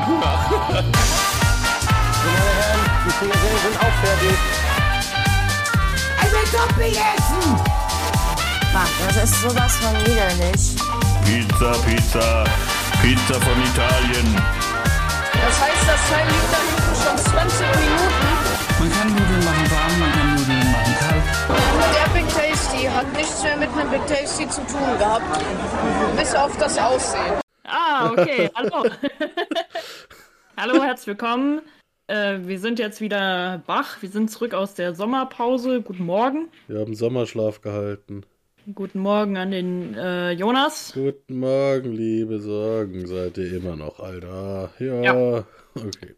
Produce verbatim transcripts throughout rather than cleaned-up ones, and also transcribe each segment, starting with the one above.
hab Hunger. Meine Herren, die Frikadellen sind auch fertig. Ich will Topping essen! Mann, das ist sowas von widerlich. Pizza, Pizza, Pizza von Italien. Das heißt, das Teil liegt da hinten schon zwanzig Minuten. Man kann Nudeln machen warm, man kann Nudeln machen kalt. Der Big Tasty hat nichts mehr mit einem Big Tasty zu tun gehabt. Bis auf das Aussehen. Ah, okay, hallo. Hallo, herzlich willkommen. Äh, wir sind jetzt wieder wach. Wir sind zurück aus der Sommerpause. Guten Morgen. Wir haben Sommerschlaf gehalten. Guten Morgen an den äh, Jonas. Guten Morgen, liebe Sorgen. Seid ihr immer noch, Alter? Ja. Ja. Okay.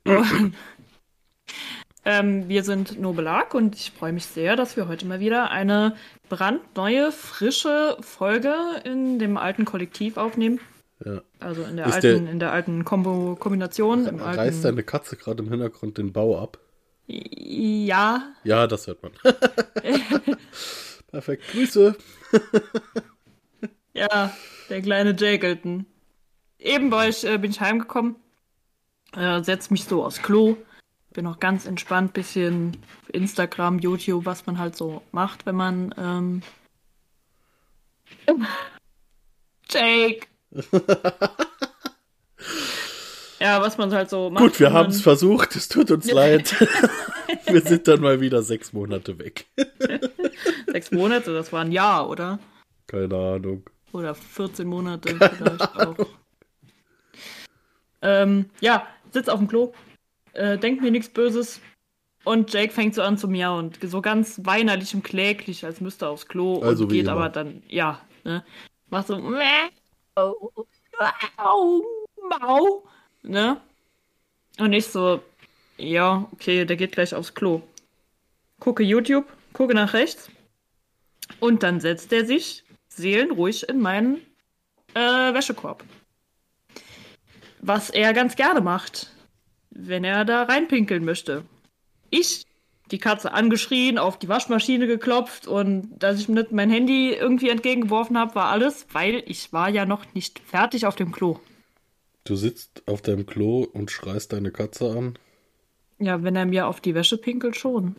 ähm, wir sind Nobelag und ich freue mich sehr, dass wir heute mal wieder eine brandneue, frische Folge in dem alten Kollektiv aufnehmen. Ja. Also in der Ist alten, der- in der alten Kombo Kombination. Im Reißt alten... deine Katze gerade im Hintergrund den Bau ab? Ja. Ja, das hört man. Perfekt. Grüße. Ja, der kleine Jakelton. Eben bei euch äh, bin ich heimgekommen, äh, setz mich so aufs Klo, bin noch ganz entspannt, bisschen Instagram, YouTube, was man halt so macht, wenn man ähm... Jake! Ja, was man halt so macht. Gut, wir wenn man- haben es versucht. Es tut uns leid. Wir sind dann mal wieder sechs Monate weg. Sechs Monate, das war ein Jahr, oder? Keine Ahnung. Oder vierzehn Monate vielleicht auch. Ähm, ja, sitz auf dem Klo, äh, denk mir nichts Böses und Jake fängt so an zu miauen. So ganz weinerlich und kläglich, als müsste er aufs Klo Also und wie geht immer. aber dann, ja, ne, macht so Mau, Mau, Mau, ne? Und ich so, ja, okay, der geht gleich aufs Klo. Gucke YouTube, gucke nach rechts und dann setzt er sich seelenruhig in meinen äh, Wäschekorb. Was er ganz gerne macht, wenn er da reinpinkeln möchte. Ich, die Katze angeschrien, auf die Waschmaschine geklopft und dass ich nicht mein Handy irgendwie entgegengeworfen habe, war alles, weil ich war ja noch nicht fertig auf dem Klo. Du sitzt auf deinem Klo und schreist deine Katze an. Ja, wenn er mir auf die Wäsche pinkelt, schon.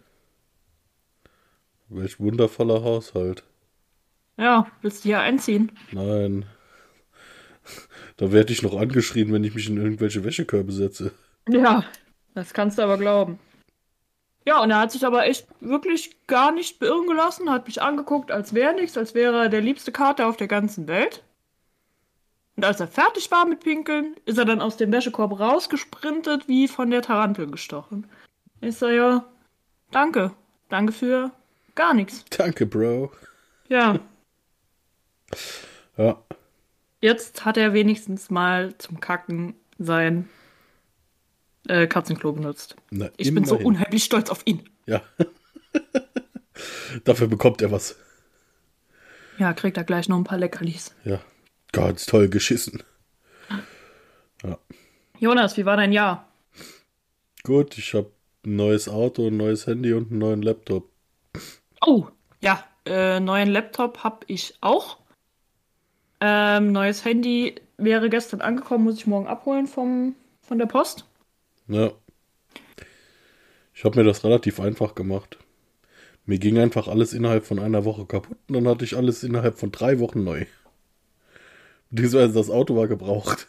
Welch wundervoller Haushalt. Ja, willst du hier einziehen? Nein. Da werde ich noch angeschrien, wenn ich mich in irgendwelche Wäschekörbe setze. Ja, das kannst du aber glauben. Ja, und er hat sich aber echt wirklich gar nicht beirren gelassen, hat mich angeguckt, als wäre nichts, als wäre er der liebste Kater auf der ganzen Welt. Und als er fertig war mit Pinkeln, ist er dann aus dem Wäschekorb rausgesprintet, wie von der Tarantel gestochen. Ich so, ja, danke. Danke für gar nichts. Danke, Bro. Ja, Ja. jetzt hat er wenigstens mal zum Kacken sein äh, Katzenklo benutzt. Na, Ich bin so immerhin. unheimlich stolz auf ihn. Ja. Dafür bekommt er was. Ja, kriegt er gleich noch ein paar Leckerlis. Ja. Ganz toll geschissen. Ja. Jonas, wie war dein Jahr? Gut, ich habe ein neues Auto, ein neues Handy und einen neuen Laptop. Oh, ja, äh, neuen Laptop habe ich auch. Ähm, neues Handy wäre gestern angekommen, muss ich morgen abholen vom, von der Post. Ja. Ich habe mir das relativ einfach gemacht. Mir ging einfach alles innerhalb von einer Woche kaputt und dann hatte ich alles innerhalb von drei Wochen neu. Beziehungsweise das Auto war gebraucht.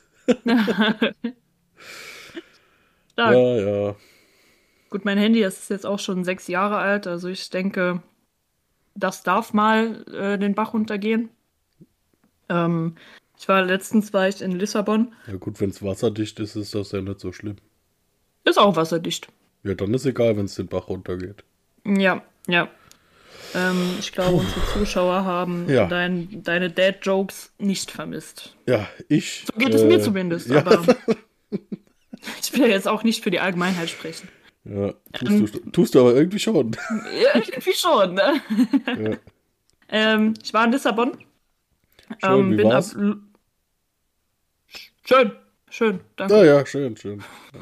Stark. Ja, ja. Gut, mein Handy ist jetzt auch schon sechs Jahre alt, also ich denke, das darf mal äh, den Bach runtergehen. Ähm, ich war letztens war ich in Lissabon. Ja gut, wenn es wasserdicht ist, ist das ja nicht so schlimm. Ist auch wasserdicht. Ja, dann ist egal, wenn es den Bach runtergeht. Ja, ja. Ähm, ich glaube, unsere Zuschauer haben Ja. dein, deine Dad-Jokes nicht vermisst. Ja, ich... So geht es äh, mir zumindest, ja. aber ich will ja jetzt auch nicht für die Allgemeinheit sprechen. Ja, tust, du, tust du aber irgendwie schon. Ja, irgendwie schon, ne? Ja. ähm, ich war in Lissabon. Schön, ähm, wie bin war's? ab L- Schön, schön, danke. Ah ja, schön, schön.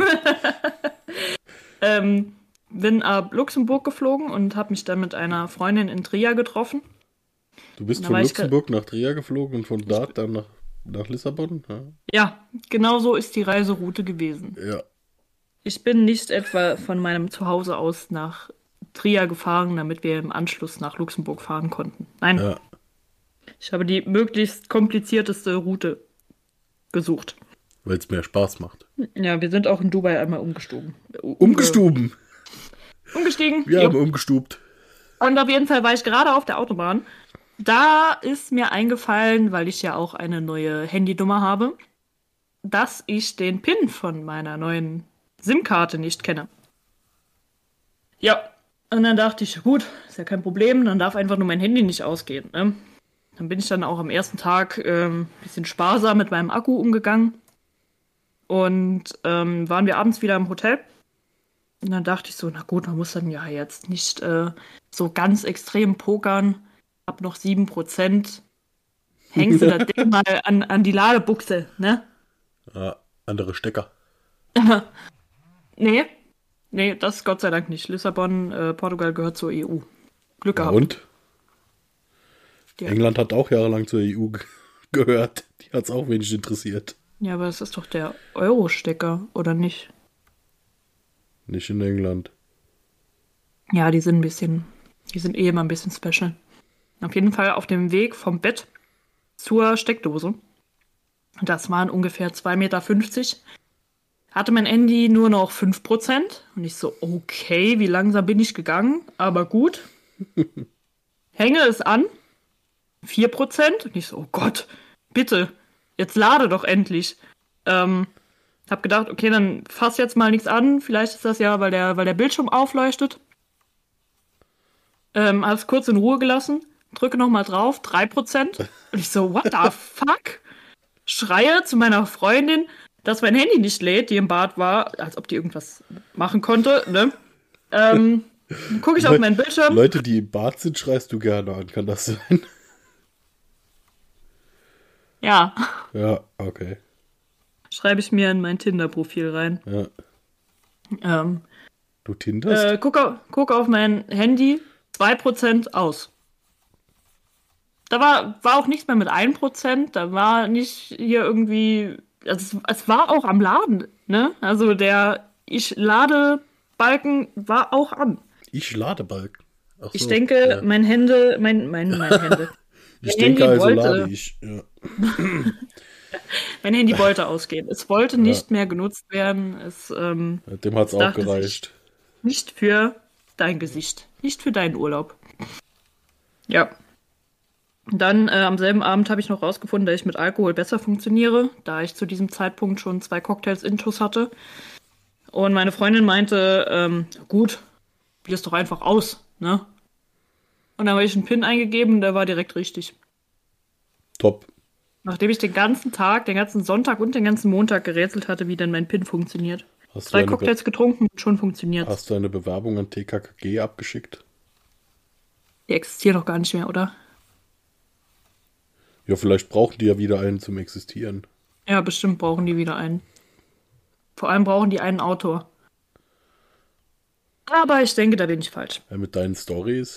Ähm, bin ab Luxemburg geflogen und habe mich dann mit einer Freundin in Trier getroffen. Du bist Da von war ich Luxemburg nach Trier geflogen und von da dann nach nach Lissabon? Ja. Ja, genau so ist die Reiseroute gewesen. Ja. Ich bin nicht etwa von meinem Zuhause aus nach Trier gefahren, damit wir im Anschluss nach Luxemburg fahren konnten. Nein, Ja. ich habe die möglichst komplizierteste Route gesucht. Weil es mehr Spaß macht. Ja, wir sind auch in Dubai einmal umgestoben. Umgestuben. Umge umgestiegen. Wir Jo. haben umgestubt. Und auf jeden Fall war ich gerade auf der Autobahn. Da ist mir eingefallen, weil ich ja auch eine neue Handynummer habe, dass ich den PIN von meiner neuen SIM-Karte nicht kenne. Ja, und dann dachte ich, gut, ist ja kein Problem, dann darf einfach nur mein Handy nicht ausgehen. Ne? Dann bin ich dann auch am ersten Tag ein ähm, bisschen sparsam mit meinem Akku umgegangen. Und ähm, waren wir abends wieder im Hotel. Und dann dachte ich so, na gut, man muss dann ja jetzt nicht äh, so ganz extrem pokern. Hab noch sieben Prozent. Hängst du das Ding mal an, an die Ladebuchse, ne? Ja, andere Stecker. Nee, nee, das Gott sei Dank nicht. Lissabon, äh, Portugal gehört zur E U. Glück Ja, gehabt. und? Ja. England hat auch jahrelang zur E U ge gehört. Die hat es auch wenig interessiert. Ja, aber das ist doch der Euro-Stecker, oder nicht? Nicht in England. Ja, die sind ein bisschen, die sind eh immer ein bisschen special. Auf jeden Fall auf dem Weg vom Bett zur Steckdose. Das waren ungefähr zwei Meter fünfzig. Hatte mein Handy nur noch fünf Prozent. Und ich so, okay, wie langsam bin ich gegangen? Aber gut. Hänge es an. vier Prozent. Und ich so, oh Gott, bitte, jetzt lade doch endlich. Ähm, hab gedacht, okay, dann fass jetzt mal nichts an. Vielleicht ist das ja, weil der, weil der Bildschirm aufleuchtet. Ähm, hab's kurz in Ruhe gelassen. Drücke nochmal drauf, drei Prozent. Und ich so, what the fuck? Schreie zu meiner Freundin, dass mein Handy nicht lädt, die im Bad war, als ob die irgendwas machen konnte, ne? Ähm, dann gucke ich auf meinen Bildschirm. Leute, die im Bad sind, schreist du gerne an. Kann das sein? Ja, Ja, okay. schreibe ich mir in mein Tinder-Profil rein. Ja. Ähm, Du tinderst? äh, guck, auf, guck auf mein Handy, zwei Prozent aus. Da war, war auch nichts mehr mit ein Prozent, da war nicht hier irgendwie, also es, es war auch am Laden, ne? Also der Ich-Lade-Balken war auch an. Ich Ladebalken. Ach Ich so, denke, ja. mein Hände, mein, mein, mein Hände. Ich mein denke Handy also wollte- lade ich. Ja. Mein Handy wollte ausgehen. Es wollte nicht mehr genutzt werden. Es ähm, Dem hat es auch dachte gereicht. nicht für dein Gesicht, nicht für deinen Urlaub. Ja. Dann äh, am selben Abend habe ich noch rausgefunden, dass ich mit Alkohol besser funktioniere, da ich zu diesem Zeitpunkt schon zwei Cocktails intus hatte. Und meine Freundin meinte, ähm, gut, probier's doch einfach aus, ne? Und dann habe ich einen PIN eingegeben und der war direkt richtig. Top. Nachdem ich den ganzen Tag, den ganzen Sonntag und den ganzen Montag gerätselt hatte, wie denn mein PIN funktioniert. Hast du, Drei eine Be Cocktails getrunken, schon funktioniert. hast du eine Bewerbung an T K K G abgeschickt? Die existieren doch gar nicht mehr, oder? Ja, vielleicht brauchen die ja wieder einen zum Existieren. Ja, bestimmt brauchen die wieder einen. Vor allem brauchen die einen Autor. Aber ich denke, da bin ich falsch. Ja, mit deinen Stories.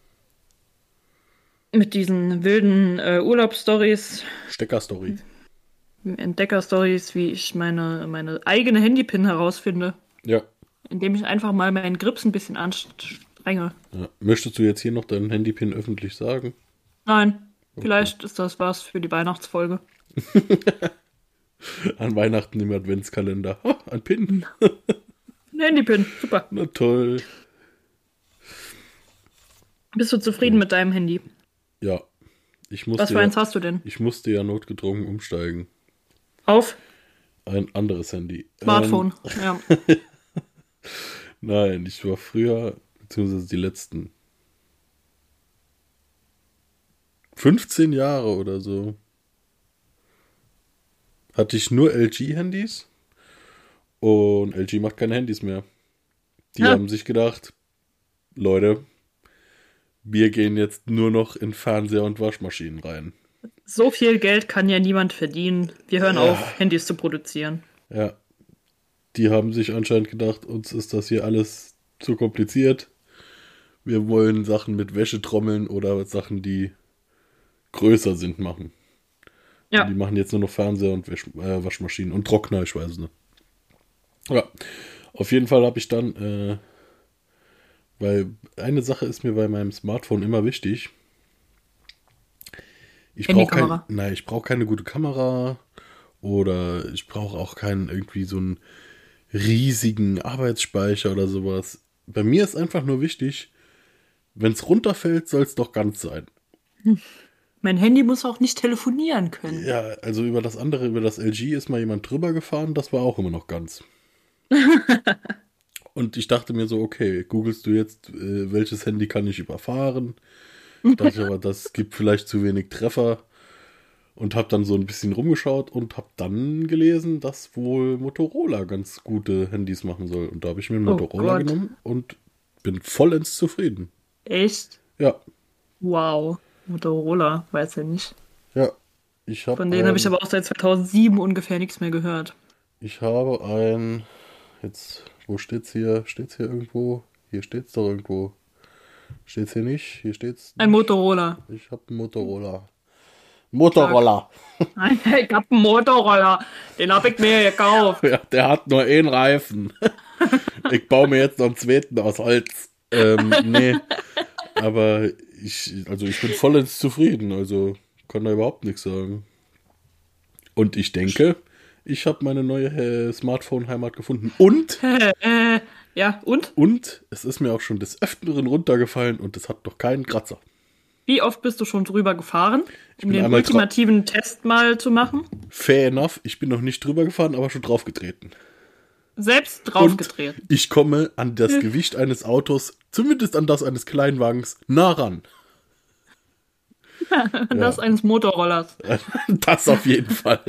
Mit diesen wilden äh, Urlaubsstories, Stecker-Story. Entdecker-Stories, wie ich meine, meine eigene Handypin herausfinde, Ja. indem ich einfach mal meinen Grips ein bisschen anstrenge. ja. Möchtest du jetzt hier noch deinen Handypin öffentlich sagen? Nein, vielleicht ist das was für die Weihnachtsfolge. An Weihnachten im Adventskalender. Ha, ein Pin. Ein Handypin, super. Na toll. Bist du zufrieden mit deinem Handy? Ja. Ich musste, Was für eins hast du denn? ich musste ja notgedrungen umsteigen. Auf Ein anderes Handy. Smartphone, ja. Ähm, nein, ich war früher, beziehungsweise die letzten fünfzehn Jahre oder so, hatte ich nur L G-Handys und L G macht keine Handys mehr. Die Ja. haben sich gedacht, Leute, wir gehen jetzt nur noch in Fernseher und Waschmaschinen rein. So viel Geld kann ja niemand verdienen. Wir hören Ja. auf, Handys zu produzieren. Ja, die haben sich anscheinend gedacht, uns ist das hier alles zu kompliziert. Wir wollen Sachen mit Wäschetrommeln oder Sachen, die größer sind, machen. Ja. Und die machen jetzt nur noch Fernseher und Wasch, äh, Waschmaschinen und Trockner, ich weiß nicht. Ja, auf jeden Fall habe ich dann, äh, weil eine Sache ist mir bei meinem Smartphone immer wichtig. Ich brauche kein, nein, ich brauche keine gute Kamera oder ich brauche auch keinen irgendwie so einen riesigen Arbeitsspeicher oder sowas. Bei mir ist einfach nur wichtig, wenn es runterfällt, soll es doch ganz sein. Mein Handy muss auch nicht telefonieren können. Ja, also über das andere, über das L G ist mal jemand drüber gefahren, das war auch immer noch ganz. Und ich dachte mir so, okay, googelst du jetzt, äh, welches Handy kann ich überfahren? Dachte ich aber, das gibt vielleicht zu wenig Treffer. Und habe dann so ein bisschen rumgeschaut und habe dann gelesen, dass wohl Motorola ganz gute Handys machen soll. Und da habe ich mir einen Oh Motorola Gott. genommen und bin vollends zufrieden. Echt? Ja, Wow. Motorola, weiß ja nicht. ja. Ich hab Von denen ein- habe ich aber auch seit zweitausendsieben ungefähr nichts mehr gehört. Ich habe ein, jetzt, wo steht's hier? Steht's hier irgendwo? Hier steht's doch irgendwo. Steht's hier nicht? Hier steht's. Ein Motorola. Ich habe einen Motorola. Motorola. Ich hab einen Motorola. Den hab ich mir gekauft. Ja, der hat nur einen Reifen. Ich baue mir jetzt noch einen zweiten aus Holz. Ähm, nee. Aber ich, also ich bin vollends zufrieden. Also kann da überhaupt nichts sagen. Und ich denke, ich habe meine neue äh, Smartphone-Heimat gefunden. Und, äh, ja, und? und es ist mir auch schon des Öfteren runtergefallen und es hat noch keinen Kratzer. Wie oft bist du schon drüber gefahren, um bin den einmal ultimativen Test mal zu machen? Fair enough, ich bin noch nicht drüber gefahren, aber schon draufgetreten. Selbst draufgetreten. Und ich komme an das Gewicht eines Autos, zumindest an das eines Kleinwagens, nah ran. Das eines Motorrollers. Das auf jeden Fall.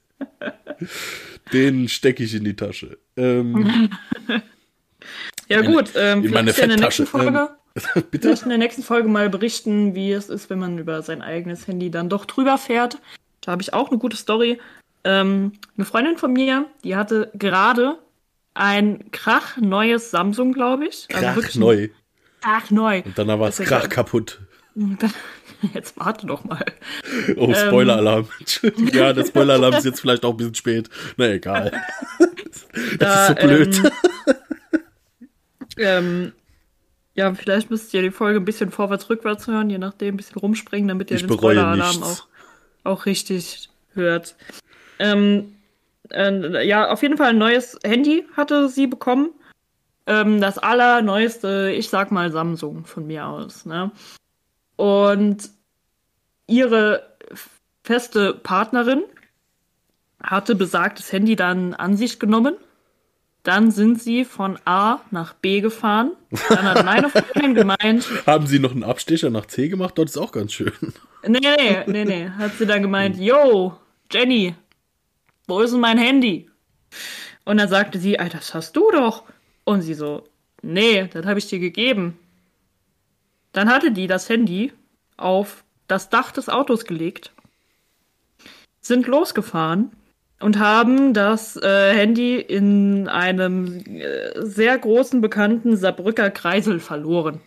Den stecke ich in die Tasche. Ähm, Ja gut, ähm, in meine vielleicht in der nächsten Fettasche. Folge, ähm, bitte? vielleicht in der nächsten Folge mal berichten, wie es ist, wenn man über sein eigenes Handy dann doch drüber fährt. Da habe ich auch eine gute Story. Ähm, eine Freundin von mir, die hatte gerade ein krachneues Samsung, glaube ich. Krach wirklich neu. Krachneu. Und dann war es Das ist ja krach kaputt. Jetzt warte doch mal. Oh, Spoiler-Alarm. Ja, der Spoiler-Alarm ist jetzt vielleicht auch ein bisschen spät. Na egal. Das Da, ist so blöd. Ähm, ähm, ja, vielleicht müsst ihr die Folge ein bisschen vorwärts, rückwärts hören, je nachdem, ein bisschen rumspringen, damit ihr Ich den bereue Spoiler-Alarm nichts. auch, auch richtig hört. Ähm, äh, ja, auf jeden Fall ein neues Handy hatte sie bekommen. Ähm, das allerneueste, ich sag mal Samsung von mir aus. Ne? Und ihre feste Partnerin hatte besagtes Handy dann an sich genommen. Dann sind sie von A nach B gefahren. Dann hat meine Freundin gemeint, Haben Sie noch einen Abstecher nach C gemacht? Dort ist auch ganz schön. nee, nee, nee, nee, hat sie dann gemeint, yo, Jenny, wo ist denn mein Handy? Und dann sagte sie, Alter, das hast du doch. Und sie so, nee, das habe ich dir gegeben. Dann hatte die das Handy auf das Dach des Autos gelegt, sind losgefahren und haben das äh, Handy in einem äh, sehr großen, bekannten Saarbrücker Kreisel verloren.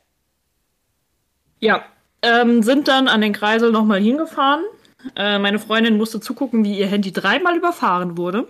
Ja, ähm, sind dann an den Kreisel nochmal hingefahren. Äh, meine Freundin musste zugucken, wie ihr Handy dreimal überfahren wurde.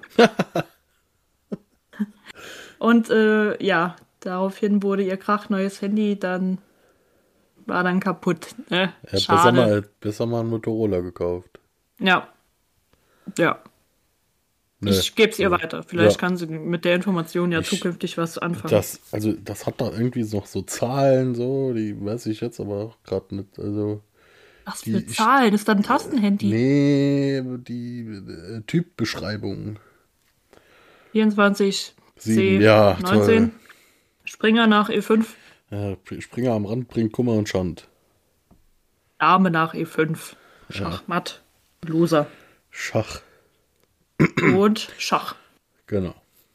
Und äh, ja, daraufhin wurde ihr krachneues Handy dann, war dann kaputt. Ne? Ja, besser, Schade. mal, besser mal einen Motorola gekauft. Ja. Ja. Nee. Ich gebe es ihr weiter. Vielleicht Ja. kann sie mit der Information ja Ich- zukünftig was anfangen. Das, also, das hat da irgendwie noch so Zahlen, so, die weiß ich jetzt aber auch gerade nicht. Also, Was die- für ich- Zahlen? Das ist dann ein Tastenhandy. nee, die äh, Typbeschreibung. vierundzwanzig, Sieben, C, ja, neunzehn. Springer nach E fünf. Ja, Springer am Rand bringt Kummer und Schand. Dame nach E fünf. Schachmatt. Loser. Schach, Und Schach. genau.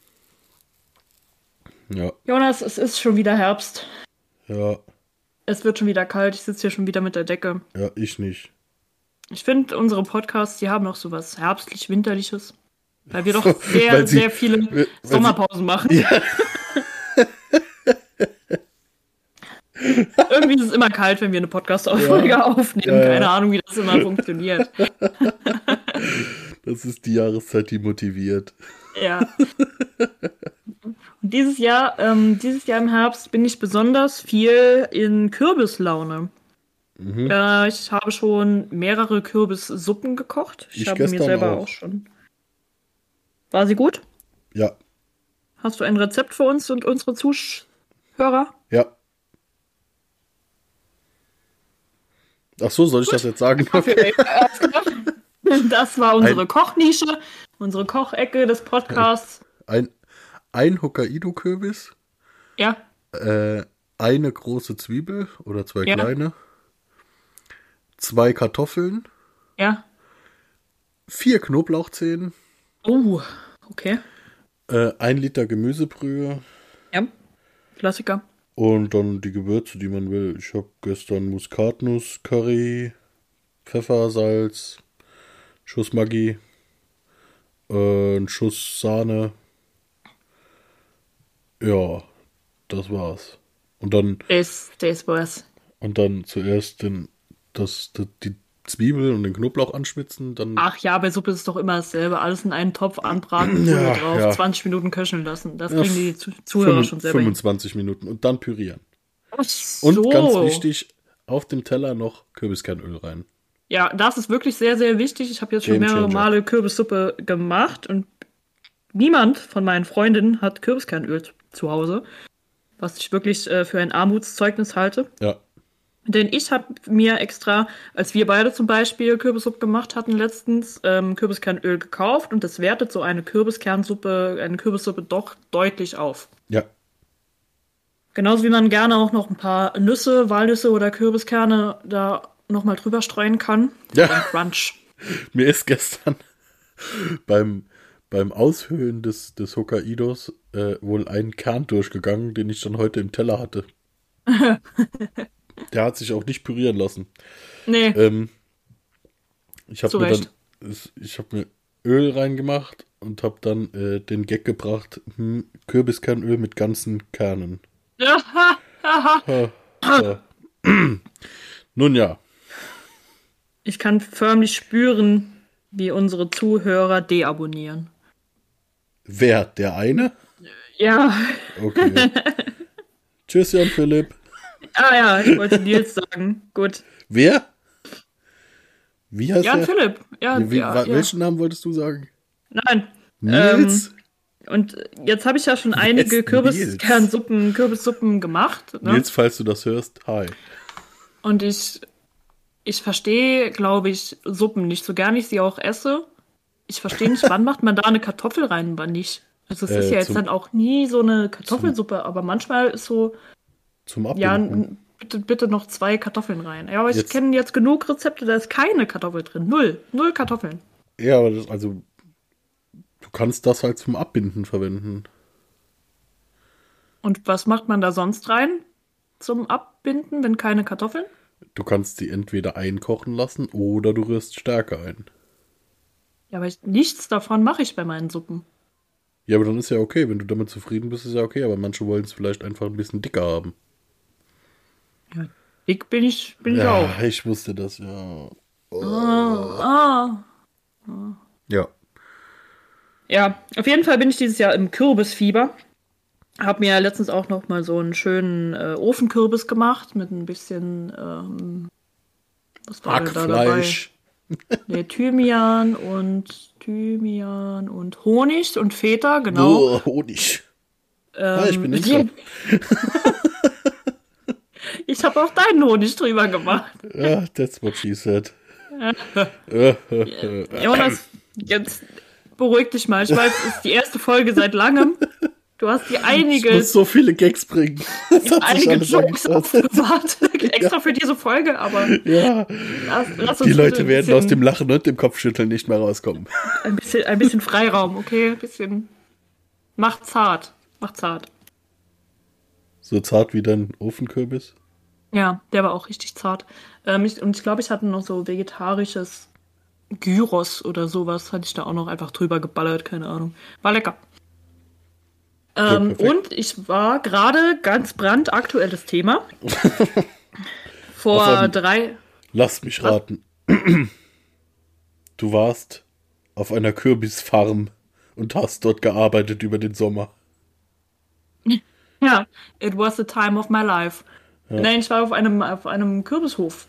Ja, Jonas, es ist schon wieder Herbst. ja, Es wird schon wieder kalt. Ich sitze hier schon wieder mit der Decke. ja, ich nicht. Ich finde, unsere Podcasts, die haben noch so was herbstlich-winterliches. Weil wir doch Weil sehr, sie- sehr viele weil sie- Sommerpausen machen. Irgendwie ist es immer kalt, wenn wir eine Podcast-Folge Ja. aufnehmen. Ja, ja. Keine Ahnung, wie das immer funktioniert. Das ist die Jahreszeit, die motiviert. Ja. Und dieses Jahr, ähm, dieses Jahr im Herbst bin ich besonders viel in Kürbislaune. Mhm. Äh, ich habe schon mehrere Kürbissuppen gekocht. Ich, ich habe mir selber auch. auch schon. War sie gut? Ja. Hast du ein Rezept für uns und unsere Zuhörer? Ja. Ach so, soll ich gut. das jetzt sagen? Okay. Das war unsere ein, Kochnische, unsere Kochecke des Podcasts. Ein, ein Hokkaido-Kürbis. Ja. Äh, eine große Zwiebel oder zwei ja. kleine. Zwei Kartoffeln. Ja. Vier Knoblauchzehen. Oh, okay. Äh, ein Liter Gemüsebrühe. Ja, Klassiker. Und dann die Gewürze, die man will. Ich habe gestern Muskatnuss, Curry, Pfeffer, Salz, Schuss Maggi, äh, ein Schuss Sahne. Ja, das war's. Und dann. Das, das war's. Und dann zuerst den, das, das, die Zwiebel und den Knoblauch anschwitzen. Dann Ach ja, bei Suppe ist es doch immer dasselbe. Alles in einen Topf anbraten, ja, drauf, ja. zwanzig Minuten köcheln lassen. Das kriegen ja, die Zuhörer fünf, schon selber fünfundzwanzig hin. Minuten und dann pürieren. Ach so. Und ganz wichtig, auf dem Teller noch Kürbiskernöl rein. Ja, das ist wirklich sehr, sehr wichtig. Ich habe jetzt schon mehrere Male Kürbissuppe gemacht und niemand von meinen Freundinnen hat Kürbiskernöl zu Hause, was ich wirklich äh, für ein Armutszeugnis halte. Ja. Denn ich habe mir extra, als wir beide zum Beispiel Kürbissuppe gemacht hatten letztens, ähm, Kürbiskernöl gekauft und das wertet so eine Kürbiskernsuppe, eine Kürbissuppe doch deutlich auf. Ja. Genauso wie man gerne auch noch ein paar Nüsse, Walnüsse oder Kürbiskerne da nochmal drüber streuen kann. Ja. Ein Crunch. Mir ist gestern beim, beim Aushöhlen des, des Hokkaidos äh, wohl ein Kern durchgegangen, den ich dann heute im Teller hatte. Der hat sich auch nicht pürieren lassen. Nee. Ähm, ich habe mir Recht. dann ich habe mir Öl reingemacht und habe dann äh, den Gag gebracht, hm, Kürbiskernöl mit ganzen Kernen. ha, ha. Nun ja. Ich kann förmlich spüren, wie unsere Zuhörer deabonnieren. Wer? Der eine? Ja. Okay. Tschüss, Jan Philipp. Ah ja, ich wollte Nils sagen. Gut. Wer? Wie heißt Jan der? Philipp. Ja, Wie, ja, welchen ja. Namen wolltest du sagen? Nein. Nils? Ähm, und jetzt habe ich ja schon einige Kürbiskernsuppen, Kürbissuppen gemacht. Ne? Nils, falls du das hörst, hi. Und ich, ich verstehe, glaube ich, Suppen nicht, so gern ich sie auch esse. Ich verstehe nicht, wann macht man da eine Kartoffel rein und wann nicht. Also es Äh, ist ja jetzt zum- dann auch nie so eine Kartoffelsuppe, aber manchmal ist so, Zum ja, Abbinden. n- bitte, bitte noch zwei Kartoffeln rein. Ja, aber ich Jetzt- kenne jetzt genug Rezepte, da ist keine Kartoffel drin. Null. Null Kartoffeln. Ja, aber das, also du kannst das halt zum Abbinden verwenden. Und was macht man da sonst rein zum Abbinden, wenn keine Kartoffeln? Du kannst sie entweder einkochen lassen oder du rührst Stärke ein. Ja, aber ich, nichts davon mache ich bei meinen Suppen. Ja, aber dann ist ja okay. Wenn du damit zufrieden bist, ist ja okay. Aber manche wollen es vielleicht einfach ein bisschen dicker haben. Ja, dick bin ich, bin ich Ja, auch. ich wusste das, ja. Ah. Ja. Ja, auf jeden Fall bin ich dieses Jahr im Kürbisfieber. Hab mir ja letztens auch noch mal so einen schönen äh, Ofenkürbis gemacht mit ein bisschen ähm, was war denn da dabei? Hackfleisch. Nee, Thymian und Thymian und Honig und Feta, genau. Oh, Honig. Ähm, Ah, ich bin nicht so. Ich habe auch deinen Honig drüber gemacht. Ja, that's what she said. Jonas, jetzt beruhig dich mal. Ich weiß, es ist die erste Folge seit langem. Du hast dir Ich einige, muss so viele Gags bringen. Das hat sich einige alles Jokes angepasst. aufbewahrt. Extra für diese Folge, aber Ja, lass, lass uns die bitte Leute ein werden bisschen, aus dem Lachen und dem Kopfschütteln nicht mehr rauskommen. ein bisschen, ein bisschen Freiraum, okay? Ein bisschen. Mach zart. Mach zart. So zart wie dein Ofenkürbis. Ja, der war auch richtig zart. Ähm, ich, und ich glaube, ich hatte noch so vegetarisches Gyros oder sowas, hatte ich da auch noch einfach drüber geballert, keine Ahnung. War lecker. Ähm, perfekt. und ich war gerade ganz brandaktuelles Thema. Vor Auf einem- drei. Lass mich raten. Du warst auf einer Kürbisfarm und hast dort gearbeitet über den Sommer. Ja, it was the time of my life. Ja. Nein, ich war auf einem, auf einem Kürbishof.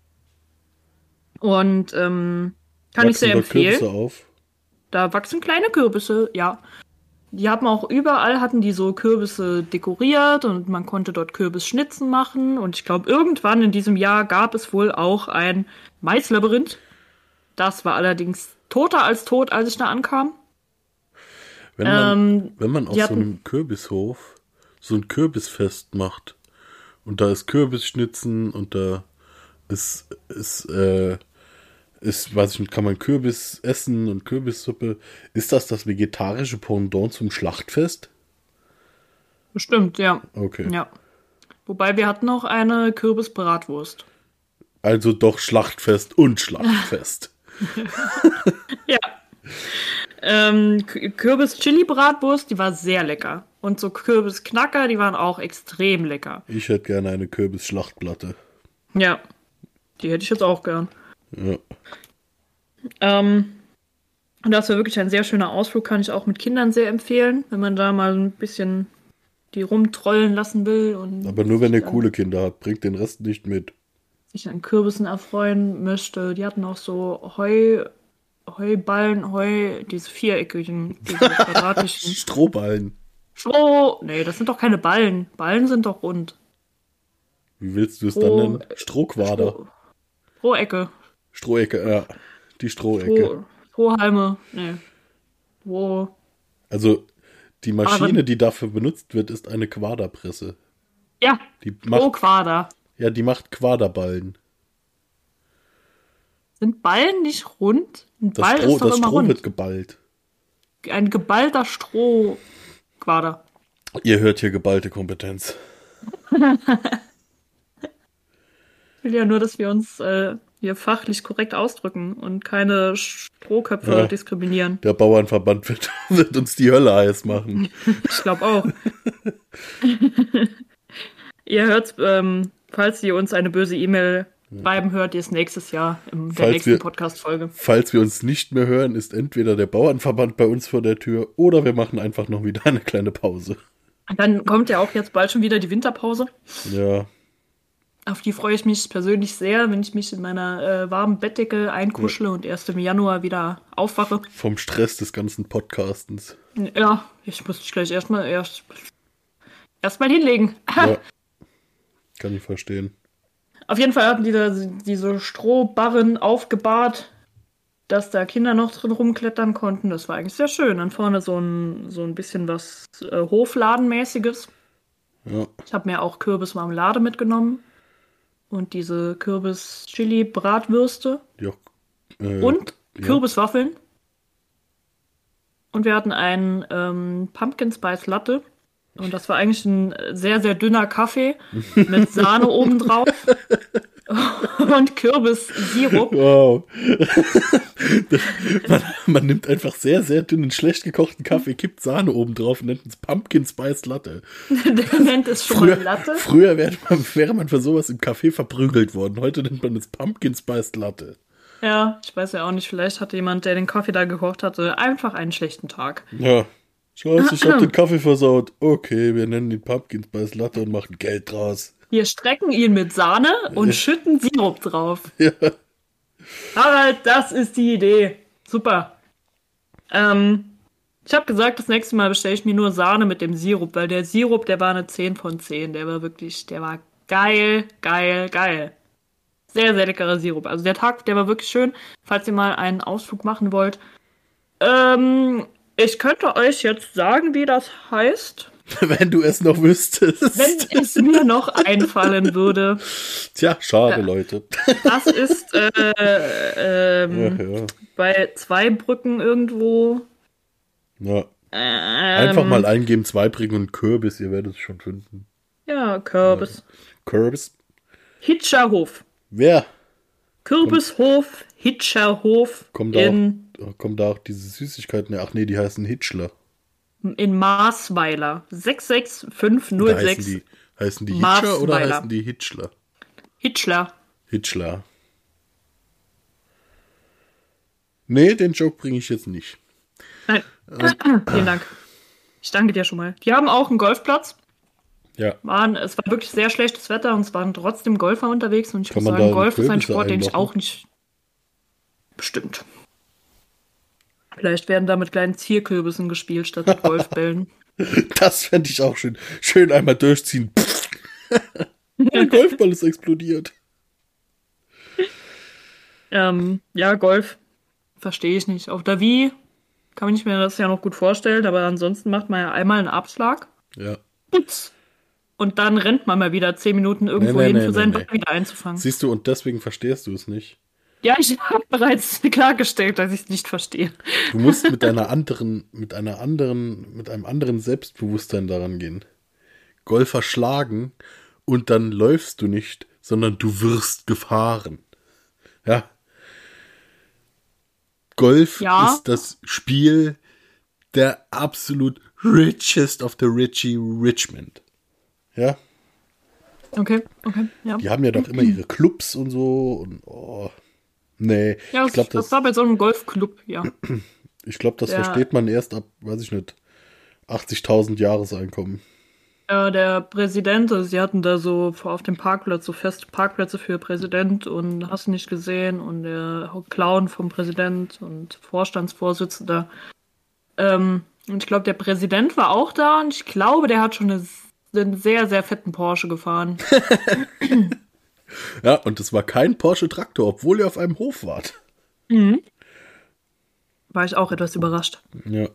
Und ähm, kann ich Wachsen sehr dort empfehlen. Kürbisse auf? Da wachsen kleine Kürbisse, ja. Die haben auch überall, hatten die so Kürbisse dekoriert und man konnte dort Kürbisschnitzen machen. Und ich glaube, irgendwann in diesem Jahr gab es wohl auch ein Maislabyrinth. Das war allerdings toter als tot, als ich da ankam. Wenn man, Ähm, wenn man auf die so hatten- einem Kürbishof so ein Kürbisfest macht und da ist Kürbisschnitzen und da ist, ist, äh, ist, weiß ich nicht, kann man Kürbis essen und Kürbissuppe. Ist das das vegetarische Pendant zum Schlachtfest? Bestimmt, ja. Okay. Ja. Wobei wir hatten auch eine Kürbisbratwurst. Also doch Schlachtfest und Schlachtfest. Ja. Ähm, K- Kürbis-Chili-Bratwurst, die war sehr lecker. Und so Kürbis-Knacker, die waren auch extrem lecker. Ich hätte gerne eine Kürbisschlachtplatte. Ja. Die hätte ich jetzt auch gern. Ja. Ähm, und das war wirklich ein sehr schöner Ausflug, kann ich auch mit Kindern sehr empfehlen, wenn man da mal ein bisschen die rumtrollen lassen will und Aber nur wenn ihr sich an- coole Kinder habt, bringt den Rest nicht mit. sich an Kürbissen erfreuen möchte. Die hatten auch so Heu, Heuballen, Heu, diese viereckigen, diese quadratischen. Strohballen. Stroh. Nee, das sind doch keine Ballen. Ballen sind doch rund. Wie willst du es Stroh- dann nennen? Strohquader. Stroh, Strohecke. Strohecke, ja. Die Strohecke. Stroh, Strohhalme. Nee. Wo. Also die Maschine, Aber- die dafür benutzt wird, ist eine Quaderpresse. Ja, Die macht, Strohquader. ja, die macht Quaderballen. Sind Ballen nicht rund? Ein Das Ball Stroh, ist doch das immer Stroh rund. wird geballt. Ein geballter Strohquader. Ihr hört hier geballte Kompetenz. Ich will ja nur, dass wir uns äh, hier fachlich korrekt ausdrücken und keine Strohköpfe Ja. diskriminieren. Der Bauernverband wird, wird uns die Hölle heiß machen. Ich glaube auch. Ihr hört, ähm, falls ihr uns eine böse E-Mail schreiben hört, ihr es nächstes Jahr in der Falls nächsten wir- Podcast-Folge. Falls wir uns nicht mehr hören, ist entweder der Bauernverband bei uns vor der Tür oder wir machen einfach noch wieder eine kleine Pause. Dann kommt ja auch jetzt bald schon wieder die Winterpause. Ja, Auf die freue ich mich persönlich sehr, wenn ich mich in meiner äh, warmen Bettdecke einkuschle und erst im Januar wieder aufwache. vom Stress des ganzen Podcastens. Ja, ich muss mich gleich erstmal erst erstmal hinlegen. Ja, kann ich verstehen. Auf jeden Fall hatten die da diese Strohbarren aufgebahrt, dass da Kinder noch drin rumklettern konnten. Das war eigentlich sehr schön. Dann vorne so ein, so ein bisschen was äh, Hofladenmäßiges. Ja, Ich habe mir auch Kürbismarmelade mitgenommen. Und diese Kürbis-Chili-Bratwürste. die auch, äh, Und ja. Kürbiswaffeln. Und wir hatten einen ähm, Pumpkin Spice Latte. Und das war eigentlich ein sehr, sehr dünner Kaffee mit Sahne obendrauf und Kürbissirup. Wow. man, man nimmt einfach sehr, sehr dünnen, schlecht gekochten Kaffee, kippt Sahne oben drauf und nennt es Pumpkin Spice Latte. Der nennt es schon Früher, mal Latte. früher wäre man, wäre man für sowas im Café verprügelt worden. Heute nennt man es Pumpkin Spice Latte. Ja, ich weiß ja auch nicht, vielleicht hatte jemand, der den Kaffee da gekocht hatte, einfach einen schlechten Tag. Ja. Scheiße, ich hab den Kaffee versaut. Okay, wir nennen ihn Pumpkin Spice Latte und machen Geld draus. Wir strecken ihn mit Sahne und schütten Sirup drauf. Ja. Harald, das ist die Idee. Super. Ähm, ich habe gesagt, das nächste Mal bestelle ich mir nur Sahne mit dem Sirup, weil der Sirup, der war eine zehn von zehn. Der war wirklich, der war geil, geil, geil. Sehr, sehr leckerer Sirup. Also der Tag, der war wirklich schön. Falls ihr mal einen Ausflug machen wollt. Ähm, ich könnte euch jetzt sagen, wie das heißt, Wenn du es noch wüsstest. wenn es mir noch einfallen würde. Tja, schade, Leute. Das ist äh, ähm, Ja, ja. bei Zweibrücken irgendwo. Ja. Ähm, Einfach mal eingeben, Zweibrücken und Kürbis, ihr werdet es schon finden. Ja, Kürbis. Kürbis. Hitscherhof. Wer? Kürbishof, Hitscherhof Kommt da, in, auch, kommen da auch diese Süßigkeiten? Ach nee, die heißen Hitchler. in Marsweiler. sechs sechs fünf null Oder heißen sechs. die, heißen die Hitcher oder Marsweiler. heißen die Hitchler? Hitchler. Hitchler. Nee, den Joke bringe ich jetzt nicht. Nein. Vielen Dank. Ich danke dir schon mal. Die haben auch einen Golfplatz. Ja. Waren, es war wirklich sehr schlechtes Wetter und es waren trotzdem Golfer unterwegs. Und ich Kann muss man sagen, da Golf ist ein Kürbisse Sport, den ich einlochen? auch nicht... Bestimmt. Vielleicht werden da mit kleinen Zierkürbissen gespielt, statt mit Golfbällen. Das fände ich auch schön. Schön einmal durchziehen. Der Golfball ist explodiert. ähm, ja, Golf verstehe ich nicht. Auf der Wii kann ich mir das ja noch gut vorstellen, aber ansonsten macht man ja einmal einen Abschlag. Ja. Und dann rennt man mal wieder zehn Minuten irgendwo Nee, nee, hin, nee, für nee, seinen nee. Ball wieder einzufangen. Siehst du, und deswegen verstehst du es nicht. Ja, ich habe bereits klargestellt, dass ich es nicht verstehe. Du musst mit einer anderen, mit einer anderen, mit einem anderen Selbstbewusstsein daran gehen. Golfer schlagen und dann läufst du nicht, sondern du wirst gefahren. Ja. Golf Ja. ist das Spiel der absolut richest of the Richie Richmond. Ja. Okay, okay, ja. Die haben ja doch immer ihre Clubs und so und oh. Nee, Ja, das, ich glaube, das das, war bei so einem Golfclub, ja. ich glaub, das der- versteht man erst ab, weiß ich nicht, achtzigtausend Jahreseinkommen. Äh, der Präsident, also sie hatten da so vor- auf dem Parkplatz so feste Parkplätze für Präsident und hast du nicht gesehen und der Clown vom Präsident und Vorstandsvorsitzender. Ähm, und ich glaube, der Präsident war auch da und ich glaube, der hat schon eine, einen sehr, sehr fetten Porsche gefahren. Ja, und es war kein Porsche Traktor, obwohl ihr auf einem Hof wart. War ich auch etwas überrascht. Ja.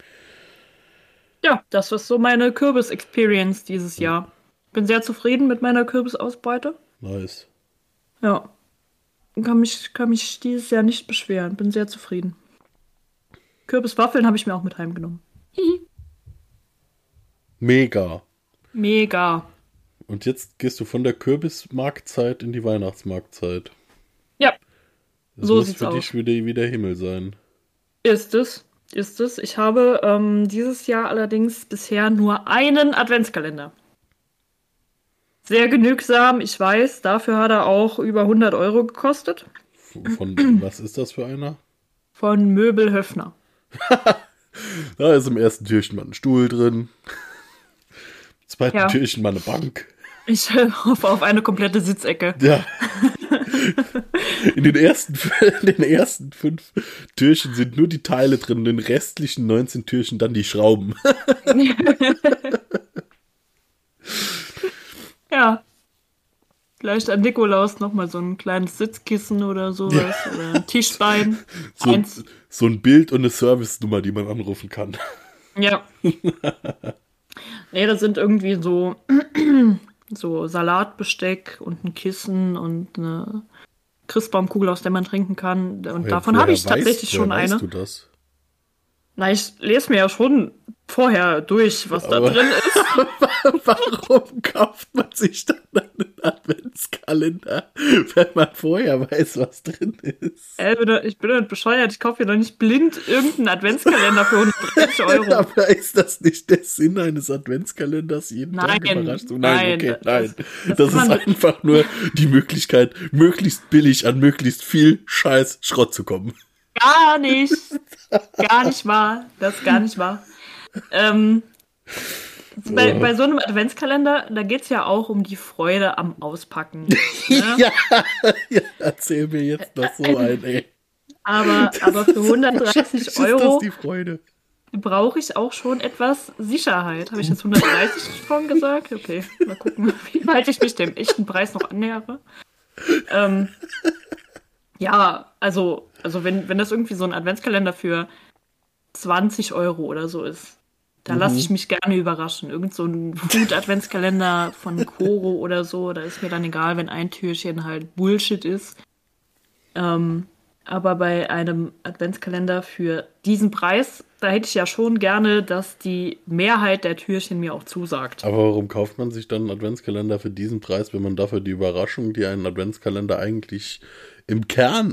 Ja, das ist so meine Kürbis-Experience dieses Jahr. Bin sehr zufrieden mit meiner Kürbisausbeute. Nice. Ja. Kann mich, kann mich dieses Jahr nicht beschweren. Bin sehr zufrieden. Kürbiswaffeln habe ich mir auch mit heimgenommen. Hihi. Mega. Mega. Und jetzt gehst du von der Kürbismarktzeit in die Weihnachtsmarktzeit. Ja, Das so muss sieht's für aus. dich wieder wie der Himmel sein. Ist es. Ist es. Ich habe ähm, dieses Jahr allerdings bisher nur einen Adventskalender. Sehr genügsam, ich weiß. Dafür hat er auch über hundert Euro gekostet. Von, was ist das für einer? Von Möbel Höffner. Da ist im ersten Türchen mal ein Stuhl drin. Im zweiten Ja. Türchen mal eine Bank. Ich äh, hoffe auf eine komplette Sitzecke. Ja. In den ersten, in den ersten fünf Türchen sind nur die Teile drin, in den restlichen neunzehn Türchen dann die Schrauben. Ja. Vielleicht an Nikolaus nochmal so ein kleines Sitzkissen oder sowas. Oder ein Tischbein. So, Eins. so ein Bild und eine Service-Nummer, die man anrufen kann. Ja. Nee, das sind irgendwie so, so Salatbesteck und ein Kissen und eine Christbaumkugel, aus der man trinken kann. Und Woher- davon habe woher ich tatsächlich weißt, schon woher eine. Weißt du das? Na, ich lese mir ja schon vorher durch, was da Aber- drin ist. Warum kauft man sich dann einen Adventskalender, wenn man vorher weiß, was drin ist? Ey, bitte, ich bin nicht bescheuert, ich kaufe mir doch nicht blind irgendeinen Adventskalender für hundertdreißig Euro. Aber ist das nicht der Sinn eines Adventskalenders, jeden Nein, Tag Überraschung? nein, Nein, okay, das- nein. das Das, kann ist man- einfach nur die Möglichkeit, möglichst billig an möglichst viel Scheiß Schrott zu kommen. Gar nicht. Gar nicht wahr. Das ist gar nicht wahr. Ähm, bei, bei so einem Adventskalender, da geht es ja auch um die Freude am Auspacken. Ne? Ja, ja, erzähl mir jetzt noch so ein, ey. Aber, aber für hundertdreißig Ist Euro das die Freude? brauche ich auch schon etwas Sicherheit. Habe ich jetzt hundertdreißig schon gesagt? Okay, mal gucken, wie weit ich mich dem echten Preis noch annähere. Ähm, ja, also, also wenn, wenn das irgendwie so ein Adventskalender für zwanzig Euro oder so ist, da lasse ich mich gerne überraschen. Irgend so ein Food-Adventskalender von Koro oder so, da ist mir dann egal, wenn ein Türchen halt Bullshit ist. Ähm, aber bei einem Adventskalender für diesen Preis, da hätte ich ja schon gerne, dass die Mehrheit der Türchen mir auch zusagt. Aber warum kauft man sich dann einen Adventskalender für diesen Preis, wenn man dafür die Überraschung, die einen Adventskalender eigentlich im Kern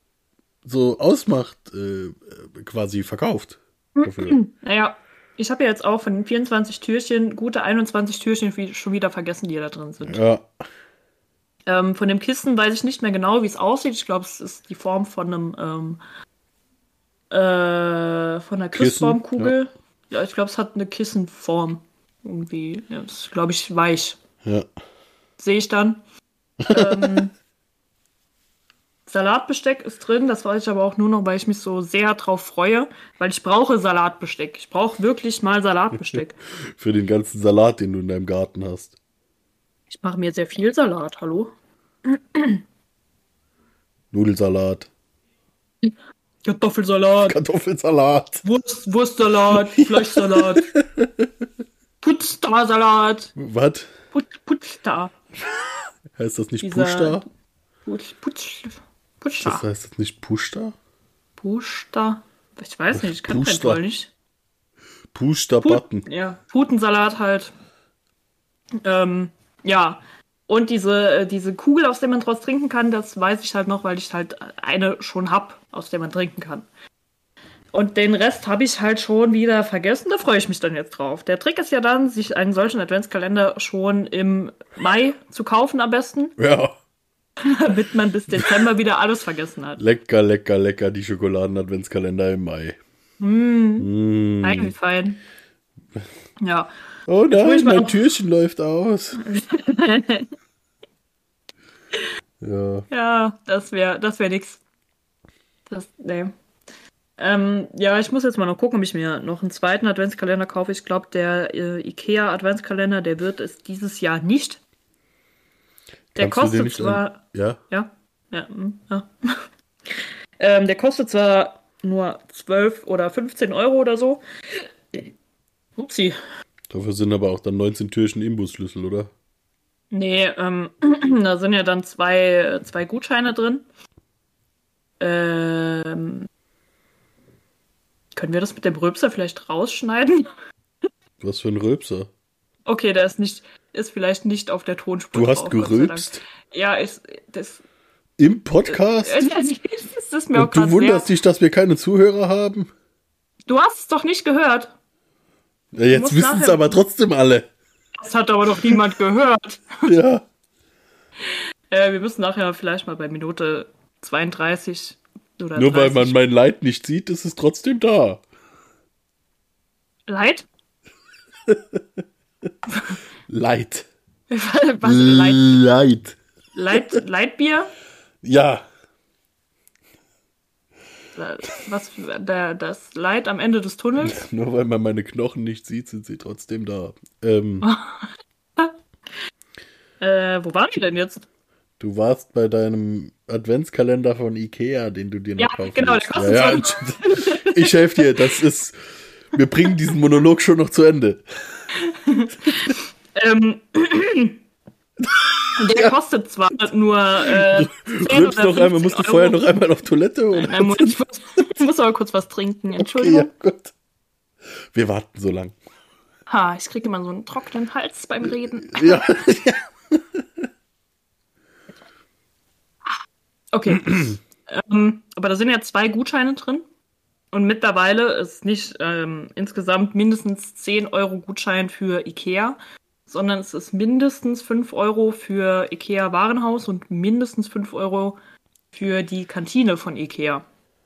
so ausmacht, äh, quasi verkauft? Dafür. Naja, ich habe ja jetzt auch von den vierundzwanzig Türchen gute einundzwanzig Türchen wie- schon wieder vergessen, die da drin sind. Ja, Ähm, von dem Kissen weiß ich nicht mehr genau, wie es aussieht. Ich glaube, es ist die Form von einem, ähm, Äh, von der Christbaumkugel. Ja. ja, ich glaube, es hat eine Kissenform. Irgendwie. Ja, das ist, glaube ich, weich. Ja. Sehe ich dann. ähm, Salatbesteck ist drin, das weiß ich aber auch nur noch, weil ich mich so sehr drauf freue, weil ich brauche Salatbesteck. Ich brauche wirklich mal Salatbesteck. Für den ganzen Salat, den du in deinem Garten hast. Ich mache mir sehr viel Salat, hallo? Nudelsalat. Kartoffelsalat. Kartoffelsalat. Wurst, Wurstsalat, Fleischsalat. Putzda-Salat. Was? Put, Putzda. Heißt das nicht Dieser- Pushta? Putz, Putz, Das Putzda. heißt das nicht Pushta? Putzda. Ich weiß nicht, ich kann kein Putzda. Polnisch. Pushta Put- Button. Ja, Putensalat halt. Ähm, ja. Und diese, äh, diese Kugel, aus der man draus trinken kann, das weiß ich halt noch, weil ich halt eine schon hab, aus der man trinken kann. Und den Rest habe ich halt schon wieder vergessen, da freue ich mich dann jetzt drauf. Der Trick ist ja dann, sich einen solchen Adventskalender schon im Mai zu kaufen am besten, Ja. damit man bis Dezember wieder alles vergessen hat. Lecker, lecker, lecker, die Schokoladen-Adventskalender im Mai. Mm. Eigentlich fein. Ja. Oh hol nein, ich mal mein noch- Türchen läuft aus. Ja. Ja, das wäre das wär nix. Das, nee. Ähm, ja, ich muss jetzt mal noch gucken, ob ich mir noch einen zweiten Adventskalender kaufe. Ich glaube, der äh, IKEA-Adventskalender, der wird es dieses Jahr nicht. Der Kannst du den kostet nicht zwar... an- Ja. Ja, ja, mm, ja. ähm, der kostet zwar nur zwölf oder fünfzehn Euro oder so. Upsi. Dafür sind aber auch dann neunzehn Türchen Imbusschlüssel, oder? Nee, ähm, da sind ja dann zwei, zwei Gutscheine drin. Ähm, können wir das mit dem Rülpser vielleicht rausschneiden? Was für ein Rülpser. Okay, der ist nicht, ist vielleicht nicht auf der Tonspur. Du hast drauf, Gott sei gerülpst? Dank. Ja, ist, das, Im Podcast? das ist mir auch Und du gerade wunderst sehr... dich, dass wir keine Zuhörer haben? Du hast es doch nicht gehört. Ja, jetzt musst wissen es nachher- aber trotzdem alle. Das hat aber doch niemand gehört. Ja. Äh, wir müssen nachher vielleicht mal bei Minute zweiunddreißig oder Nur weil dreißig man mein Leid nicht sieht, ist es trotzdem da. Leid? Leid. Was? Leid? Leid. Leid? Leitbier? Ja. Was? Der, das Leid am Ende des Tunnels? Nur weil man meine Knochen nicht sieht, sind sie trotzdem da. Ähm, Äh, wo waren die denn jetzt? du warst bei deinem Adventskalender von Ikea, den du dir noch Ja, kaufen genau, willst. der kostet ja, ja, ich helfe dir, das ist... Wir bringen diesen Monolog schon noch zu Ende. Ähm, der kostet zwar nur äh, zehn Rülpst oder noch einmal, musst du fünfzehn vorher Euro. noch einmal auf Toilette? Oder? Nein, muss, ich, muss, ich muss aber kurz was trinken, Okay, Entschuldigung. ja, gut. Wir warten so lang. Ha, ich kriege immer so einen trockenen Hals beim Reden. Ja. Okay. ähm, aber da sind ja zwei Gutscheine drin. Und mittlerweile ist nicht ähm, insgesamt mindestens zehn Euro Gutschein für Ikea, sondern es ist mindestens fünf Euro für Ikea Warenhaus und mindestens fünf Euro für die Kantine von Ikea.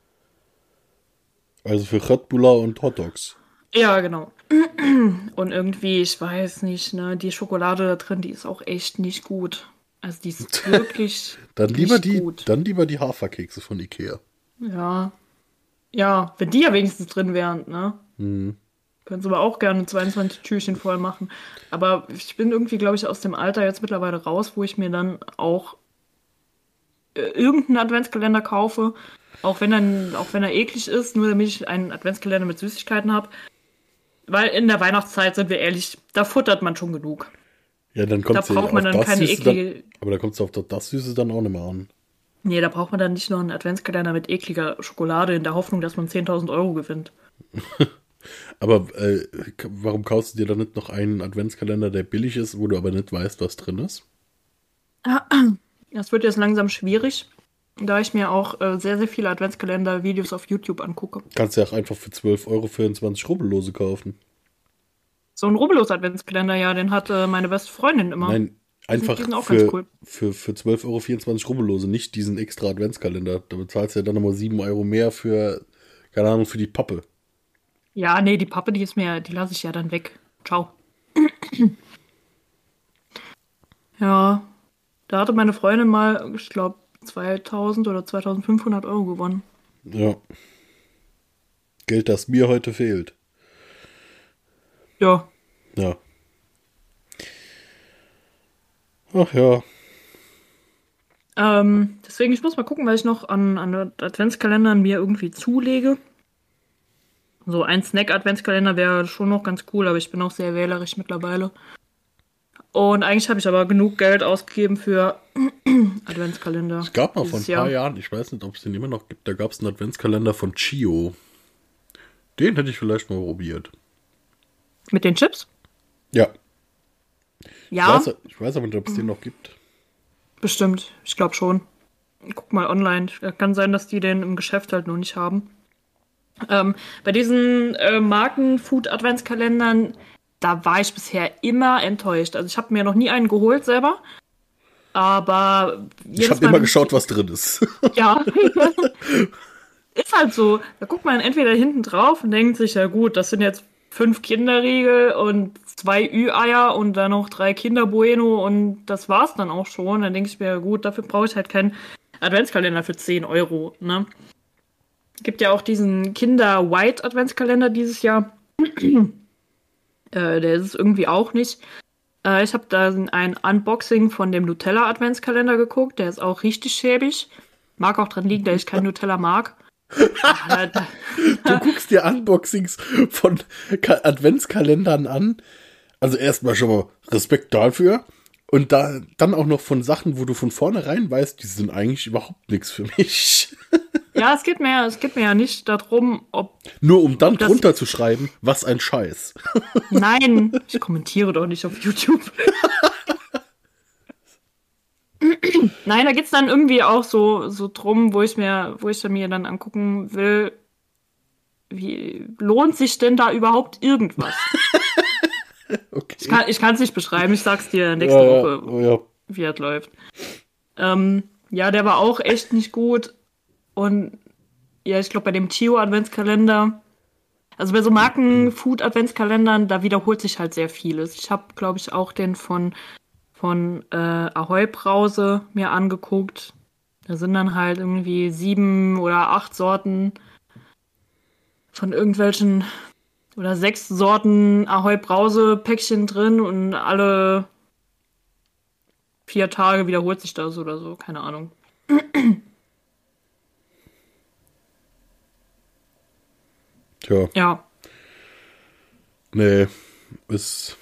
Also für Red und Hot Dogs. Ja, genau. Und irgendwie, ich weiß nicht, ne, die Schokolade da drin, die ist auch echt nicht gut. Also die ist wirklich Dann lieber nicht die, gut. dann lieber die Haferkekse von Ikea. Ja. Ja, wenn die ja wenigstens drin wären, ne? Mhm. Können sie aber auch gerne zweiundzwanzig Türchen voll machen. Aber ich bin irgendwie, glaube ich, aus dem Alter jetzt mittlerweile raus, wo ich mir dann auch äh, irgendeinen Adventskalender kaufe. Auch wenn, dann, auch wenn er eklig ist, nur damit ich einen Adventskalender mit Süßigkeiten habe. Weil in der Weihnachtszeit, sind wir ehrlich, da futtert man schon genug. Ja, dann kommt Da braucht man dann keine eklige- Dann, aber da kommt es auf das Süße dann auch nicht mehr an. Nee, da braucht man dann nicht noch einen Adventskalender mit ekliger Schokolade in der Hoffnung, dass man zehntausend Euro gewinnt. Aber äh, k- warum kaufst du dir dann nicht noch einen Adventskalender, der billig ist, wo du aber nicht weißt, was drin ist? Das wird jetzt langsam schwierig, da ich mir auch äh, sehr, sehr viele Adventskalender-Videos auf YouTube angucke. Kannst du ja auch einfach für zwölf Euro vierundzwanzig Rubbellose kaufen. So ein Rubbellos-Adventskalender, ja, den hat äh, meine beste Freundin immer. Nein, einfach die sind auch ganz für, cool. für, für zwölf Euro vierundzwanzig Rubbellose, nicht diesen extra Adventskalender. Da bezahlst du ja dann nochmal sieben Euro mehr für Keine Ahnung, für die Pappe. Ja, nee, die Pappe, die ist mir, die lasse ich ja dann weg. Ciao. Ja, da hatte meine Freundin mal, ich glaube, zweitausend oder zweitausendfünfhundert Euro gewonnen. Ja. Geld, das mir heute fehlt. Ja. Ja. Ach ja. Ähm, deswegen, ich muss mal gucken, was ich noch an, an Adventskalendern mir irgendwie zulege. So ein Snack-Adventskalender wäre schon noch ganz cool, aber ich bin auch sehr wählerisch mittlerweile. Und eigentlich habe ich aber genug Geld ausgegeben für Adventskalender. Es gab mal vor ein dieses paar Jahr. Jahren, ich weiß nicht, ob es den immer noch gibt, da gab es einen Adventskalender von Chio. Den hätte ich vielleicht mal probiert. Mit den Chips? Ja. Ja, Ich weiß, ich weiß aber nicht, ob es den noch gibt. bestimmt. Ich glaube schon. Guck mal online. Kann sein, dass die den im Geschäft halt noch nicht haben. Ähm, bei diesen äh, Marken-Food-Adventskalendern, da war ich bisher immer enttäuscht. Also ich habe mir noch nie einen geholt selber. Aber Ich habe immer geschaut, was drin ist. Ja. Ist halt so. Da guckt man entweder hinten drauf und denkt sich, ja gut, das sind jetzt fünf Kinderriegel und zwei Ü-Eier und dann noch drei Kinder Bueno und das war's dann auch schon. Dann denke ich mir, ja gut, dafür brauche ich halt keinen Adventskalender für zehn Euro. Ne? Gibt ja auch diesen Kinder-White-Adventskalender dieses Jahr. äh, der ist es irgendwie auch nicht. Äh, ich habe da ein Unboxing von dem Nutella-Adventskalender geguckt. Der ist auch richtig schäbig. Mag auch dran liegen, dass ich kein Nutella mag. Ja, da, Du guckst dir Unboxings von Ka- Adventskalendern an. Also erstmal schon mal Respekt dafür. Und da, dann auch noch von Sachen, wo du von vornherein weißt, die sind eigentlich überhaupt nichts für mich. ja, es geht mir, es geht mir ja nicht darum, ob. Nur um dann Das- drunter zu schreiben, was ein Scheiß. Nein, ich kommentiere doch nicht auf YouTube. Nein, da geht's dann irgendwie auch so, so drum, wo ich mir, wo ich dann mir dann angucken will, wie lohnt sich denn da überhaupt irgendwas? Okay. Ich kann, ich kann es nicht beschreiben, ich sag's dir nächste Ja, Woche, ja, ja. wie das läuft. Ähm, ja, der war auch echt nicht gut. Und ja, ich glaube, bei dem Chio-Adventskalender, also bei so Marken-Food-Adventskalendern, da wiederholt sich halt sehr vieles. Ich habe, glaube ich, auch den von, von äh, Ahoi Brause mir angeguckt. Da sind dann halt irgendwie sieben oder acht Sorten von irgendwelchen oder sechs Sorten Ahoi Brause Päckchen drin und alle vier Tage wiederholt sich das oder so, keine Ahnung. Tja, Ja, nee, es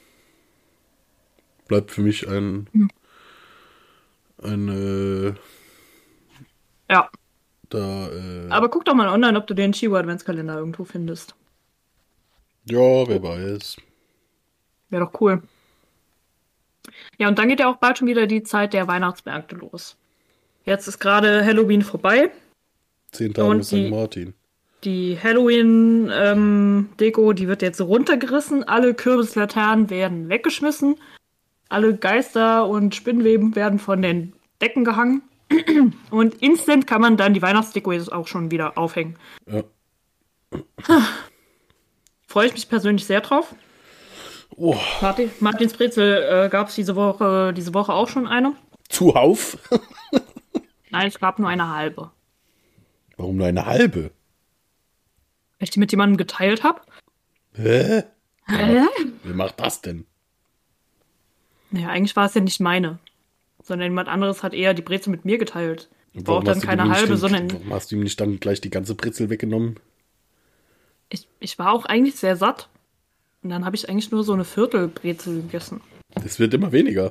bleibt für mich ein, ein, äh, ja. da, äh, Aber guck doch mal online, ob du den Chivo Adventskalender irgendwo findest. ja, wer weiß. Wäre doch cool. Ja, und dann geht ja auch bald schon wieder die Zeit der Weihnachtsmärkte los. Jetzt ist gerade Halloween vorbei. Zehn Tage Und bis Sankt die- Martin. Die Halloween-Deko, die wird jetzt runtergerissen. Alle Kürbislaternen werden weggeschmissen. Alle Geister und Spinnweben werden von den Decken gehangen. Und instant kann man dann die Weihnachtsdeko jetzt auch schon wieder aufhängen. Ja. Freue ich mich persönlich sehr drauf. Oh, Martin, Martins Brezel äh, gab es diese Woche, diese Woche auch schon eine. zuhauf? Nein, es gab nur eine halbe. Warum nur eine halbe? Weil ich die mit jemandem geteilt habe. Hä? Hä? Wer macht das denn? Naja, eigentlich war es ja nicht meine. Sondern jemand anderes hat eher die Brezel mit mir geteilt. Ich Warum brauchte dann hast du keine ihm nicht halbe, den- sondern Warum hast du ihm nicht dann gleich die ganze Brezel weggenommen? ich, ich war auch eigentlich sehr satt. Und dann habe ich eigentlich nur so eine Viertelbrezel gegessen. Es wird immer weniger.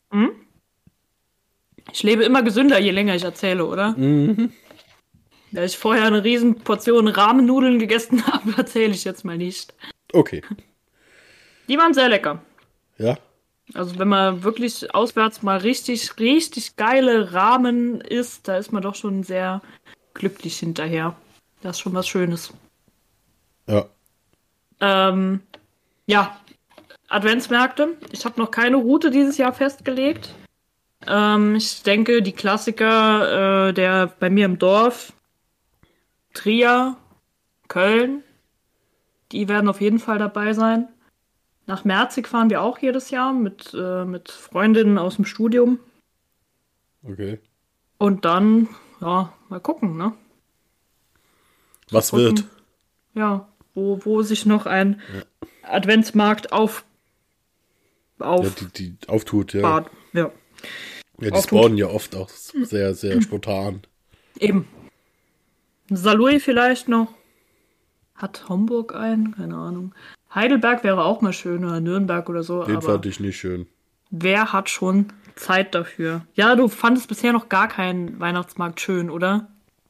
Ich lebe immer gesünder, je länger ich erzähle, oder? Mhm. Da ich vorher eine riesen Portion Rahmennudeln gegessen habe, erzähle ich jetzt mal nicht. Okay. Die waren sehr lecker. Ja. Also wenn man wirklich auswärts mal richtig, richtig geile Ramen isst, da ist man doch schon sehr glücklich hinterher. Das ist schon was Schönes. Ja. Ähm, ja, Adventsmärkte. Ich habe noch keine Route dieses Jahr festgelegt. Ähm, ich denke, die Klassiker, äh, der bei mir im Dorf, Trier, Köln. Die werden auf jeden Fall dabei sein. Nach Merzig fahren wir auch jedes Jahr mit, äh, mit Freundinnen aus dem Studium. Okay. Und dann, ja, mal gucken, ne? Was gucken, wird? Ja, wo, wo sich noch ein ja. Adventsmarkt auf, auf ja, die, die auftut, ja. Bad, ja. Ja, die spawnen ja oft auch sehr, sehr spontan. Eben. Saarlouis vielleicht noch. Hat Homburg einen? Keine Ahnung. Heidelberg wäre auch mal schön, oder Nürnberg oder so. Den aber fand ich nicht schön. Wer hat schon Zeit dafür? Ja, du fandest bisher noch gar keinen Weihnachtsmarkt schön, oder?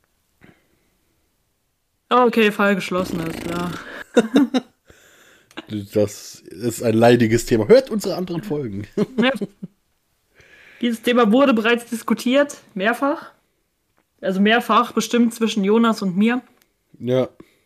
Okay, Fall geschlossen, ist klar. Das ist ein leidiges Thema. Hört unsere anderen Folgen. Ja. Dieses Thema wurde bereits diskutiert, mehrfach. Also mehrfach, bestimmt zwischen Jonas und mir. Ja.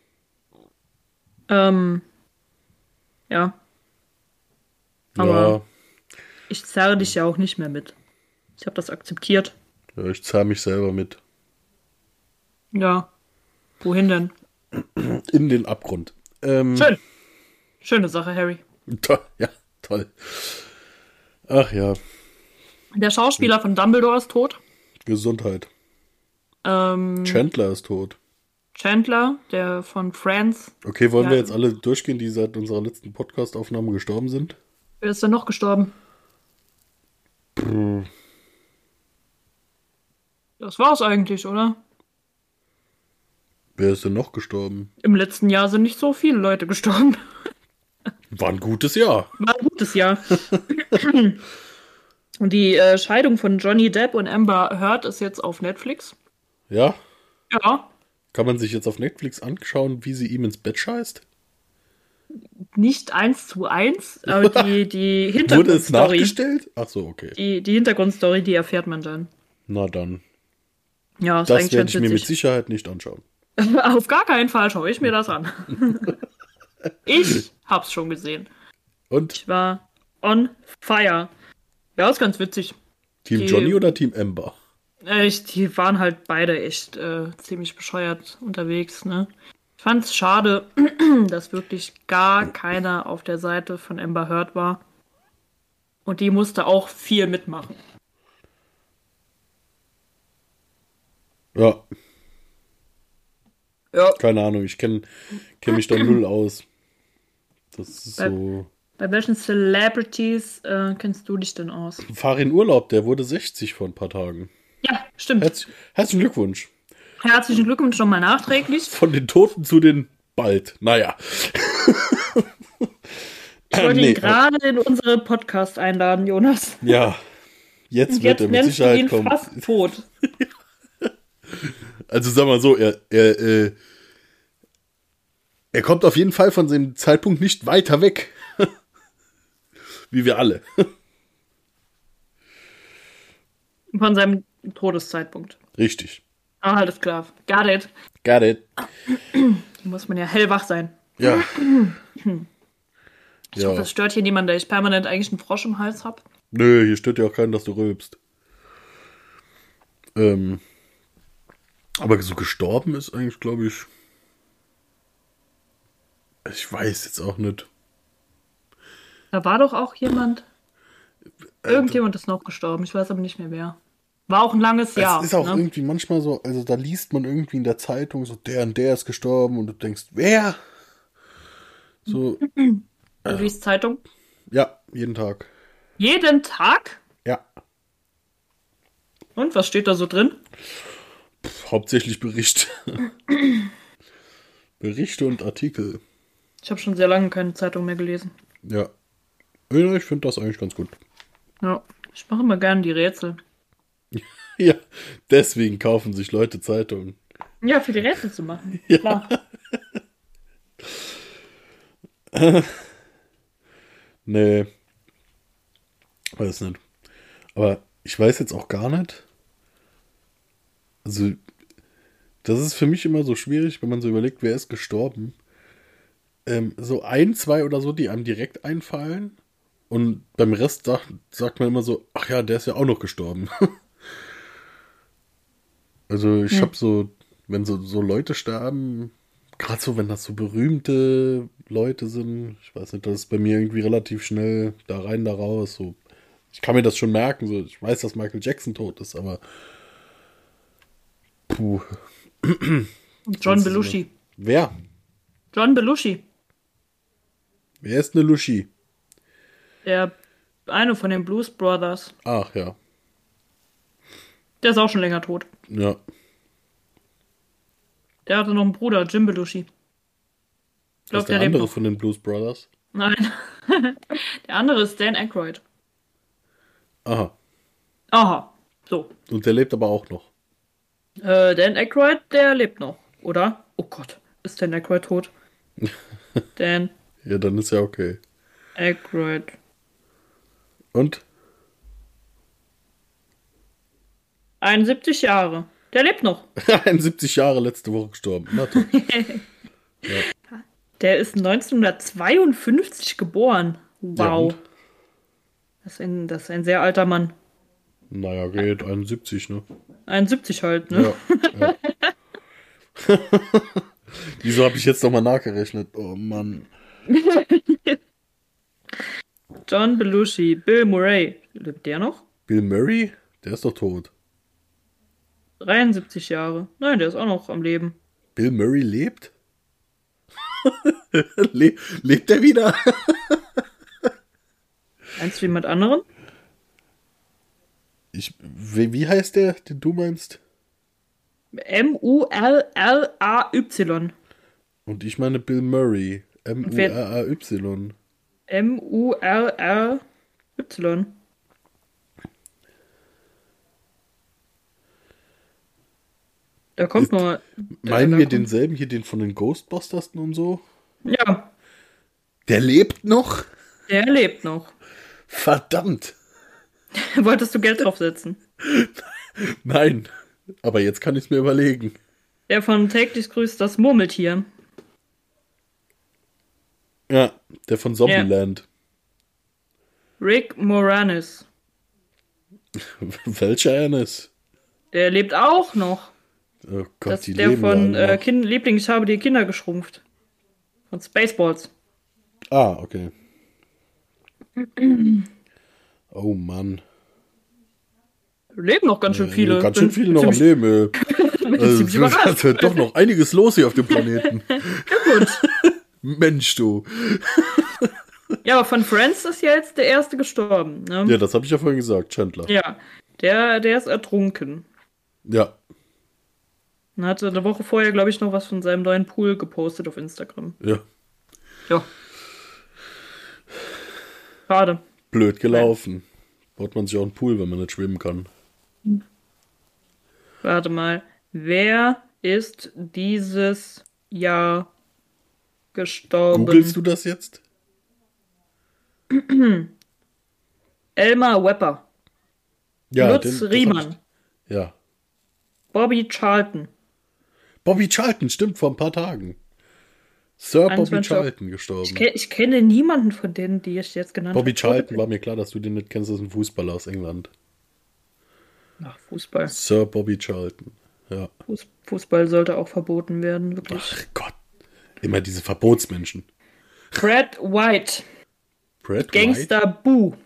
Ähm, ja. Aber ja. ich zerre dich ja auch nicht mehr mit. Ich habe das akzeptiert. Ja, ich zerre mich selber mit. Ja. Wohin denn? In den Abgrund. Ähm, Schön. Schöne Sache, Harry. To- ja, toll. Ach ja. Der Schauspieler von Dumbledore ist tot. Gesundheit. Ähm, Chandler ist tot. Chandler, der von Friends. Okay, wollen ja, wir jetzt alle durchgehen, die seit unserer letzten Podcast-Aufnahme gestorben sind? Wer ist denn noch gestorben? Puh. Das war's eigentlich, oder? Wer ist denn noch gestorben? Im letzten Jahr sind nicht so viele Leute gestorben. War ein gutes Jahr. War ein gutes Jahr. Und die äh, Scheidung von Johnny Depp und Amber Heard ist jetzt auf Netflix. Ja? Ja. Kann man sich jetzt auf Netflix anschauen, wie sie ihm ins Bett scheißt? Nicht eins zu eins, aber die, die Wurde es Hintergrundstory. nachgestellt? Ach so, okay. Die, die Hintergrundstory, die erfährt man dann. Na dann. Ja, ist Das eigentlich werde ganz ich mir mit witzig. Sicherheit nicht anschauen. Auf gar keinen Fall schaue ich mir das an. Ich hab's schon gesehen. Und? Ich war on fire. Ja, ist ganz witzig. Team die, Johnny oder Team Amber? Echt, die waren halt beide echt äh, ziemlich bescheuert unterwegs, ne? Ich fand's schade, dass wirklich gar keiner auf der Seite von Amber Heard war. Und die musste auch viel mitmachen. Ja. Ja. Keine Ahnung, ich kenne kenn mich da null aus. Das ist Bei, so... bei welchen Celebrities äh, kennst du dich denn aus? Fahr in Urlaub, der wurde sechzig vor ein paar Tagen. Ja, stimmt. Herz, herzlichen Glückwunsch. Herzlichen Glückwunsch nochmal nachträglich. Von den Toten zu den bald. Naja. Ich wollte Nee, ihn gerade in unsere Podcast einladen, Jonas. Ja. Jetzt Und wird jetzt er mit nennst du Sicherheit ihn kommen. fast tot. Also sag mal so, er, er, äh, er kommt auf jeden Fall von seinem Zeitpunkt nicht weiter weg. Wie wir alle. Von seinem Todeszeitpunkt. Richtig. Ah, alles klar. Got it. Got it. Hier muss man ja hellwach sein. Ja. Ich ja. hoffe, es stört hier niemand, da ich permanent eigentlich einen Frosch im Hals habe. Nö, hier stört ja auch keinen, dass du rülpst. Ähm, aber so gestorben ist eigentlich, glaube ich... Ich weiß jetzt auch nicht. Da war doch auch jemand... Irgendjemand ist noch gestorben, ich weiß aber nicht mehr wer. War auch ein langes Jahr. Es ist auch ne? irgendwie manchmal so, also da liest man irgendwie in der Zeitung so, der und der ist gestorben und du denkst, wer? So, Du liest Zeitung? ja, jeden Tag. Jeden Tag? Ja, Und was steht da so drin? Pff, hauptsächlich Berichte. Berichte und Artikel. Ich habe schon sehr lange keine Zeitung mehr gelesen. Ja. Ja, ich finde das eigentlich ganz gut. Ja, ich mache immer gerne die Rätsel. Ja, deswegen kaufen sich Leute Zeitungen. Ja, für die Rätsel zu machen. Ja. Klar. Nee. Weiß nicht. Aber ich weiß jetzt auch gar nicht. Also, das ist für mich immer so schwierig, wenn man so überlegt, wer ist gestorben. Ähm, so ein, zwei oder so, die einem direkt einfallen. Und beim Rest sagt, sagt man immer so, ach ja, der ist ja auch noch gestorben. Also ich Hm. habe so, wenn so, so Leute sterben, gerade so, wenn das so berühmte Leute sind, ich weiß nicht, das ist bei mir irgendwie relativ schnell da rein, da raus. So. Ich kann mir das schon merken, so. Ich weiß, dass Michael Jackson tot ist, aber puh. Und John Belushi. Wer? John Belushi. Wer ist eine Lushi? Der eine von den Blues Brothers. Ach ja. Der ist auch schon länger tot. Ja. Der hatte noch einen Bruder, Jim Belushi. Ich Das ist glaube, der der lebt andere noch. von den Blues Brothers. Nein. Der andere ist Dan Aykroyd. Aha. Aha. So. Und der lebt aber auch noch. Äh, Dan Aykroyd, der lebt noch, oder? Oh Gott, ist Dan Aykroyd tot? Dan Ja, dann ist ja okay. Aykroyd. Und? einundsiebzig Jahre. Der lebt noch. einundsiebzig Jahre letzte Woche gestorben. Na toll. Der ist neunzehnhundertzweiundfünfzig geboren. Ja, Wow. und? Das ist ein, das ist ein sehr alter Mann. Naja, geht. einundsiebzig, ne? einundsiebzig halt, ne? Ja. ja. Wieso habe ich jetzt nochmal nachgerechnet? Oh Mann. John Belushi, Bill Murray. Lebt der noch? Bill Murray? Der ist doch tot. dreiundsiebzig Jahre. Nein, der ist auch noch am Leben. Bill Murray lebt? Le lebt er wieder? Meinst du jemand anderen? Ich, wie, wie heißt der, den du meinst? M U L L A Y. Und ich meine Bill Murray. M U R A Y. M U R R Y. Da kommt Ist, nur... Meinen da wir kommt, denselben hier, den von den Ghostbusters und so? Ja, Der lebt noch? der lebt noch. Verdammt. Wolltest du Geld draufsetzen? Nein. Aber jetzt kann ich es mir überlegen. Der von täglich grüßt das Murmeltier. Ja, der von Zombieland. Rick Moranis. Welcher Ernest? Der lebt auch noch. Oh Gott, Das die ist der leben von ja alle äh, noch. kind, Liebling, ich habe die Kinder geschrumpft. Von Spaceballs. Ah, okay. Oh Mann. Leben noch ganz schön viele. Äh, ganz schön Bin viele noch am ziemlich- Leben. Äh. Also, ziemlich überrascht. es ist doch noch einiges los hier auf dem Planeten. Mensch, du. Ja, aber von Friends ist ja jetzt der erste gestorben. Ne? Ja, das habe ich ja vorhin gesagt, Chandler. Ja, der, der ist ertrunken. Ja. Und hatte eine Woche vorher, glaube ich, noch was von seinem neuen Pool gepostet auf Instagram. Ja. Ja. Schade. Blöd gelaufen. Baut man sich auch einen Pool, wenn man nicht schwimmen kann. Warte mal. Wer ist dieses Jahr gestorben? Googlest du das jetzt? Elmar Wepper. Ja, Lutz den- das hab Riemann. ich- Ja. Bobby Charlton. Bobby Charlton, stimmt, vor ein paar Tagen. Sir Bobby einundzwanzig Charlton gestorben. Ich, ke ich kenne niemanden von denen, die ich jetzt genannt Bobby habe. Charlton, war mir klar, dass du den nicht kennst, das ist ein Fußballer aus England. Ach, Fußball. Sir Bobby Charlton. Ja. Fuß Fußball sollte auch verboten werden, wirklich. Ach Gott. Immer diese Verbotsmenschen. Brad White. Brad Gangster White? Boo.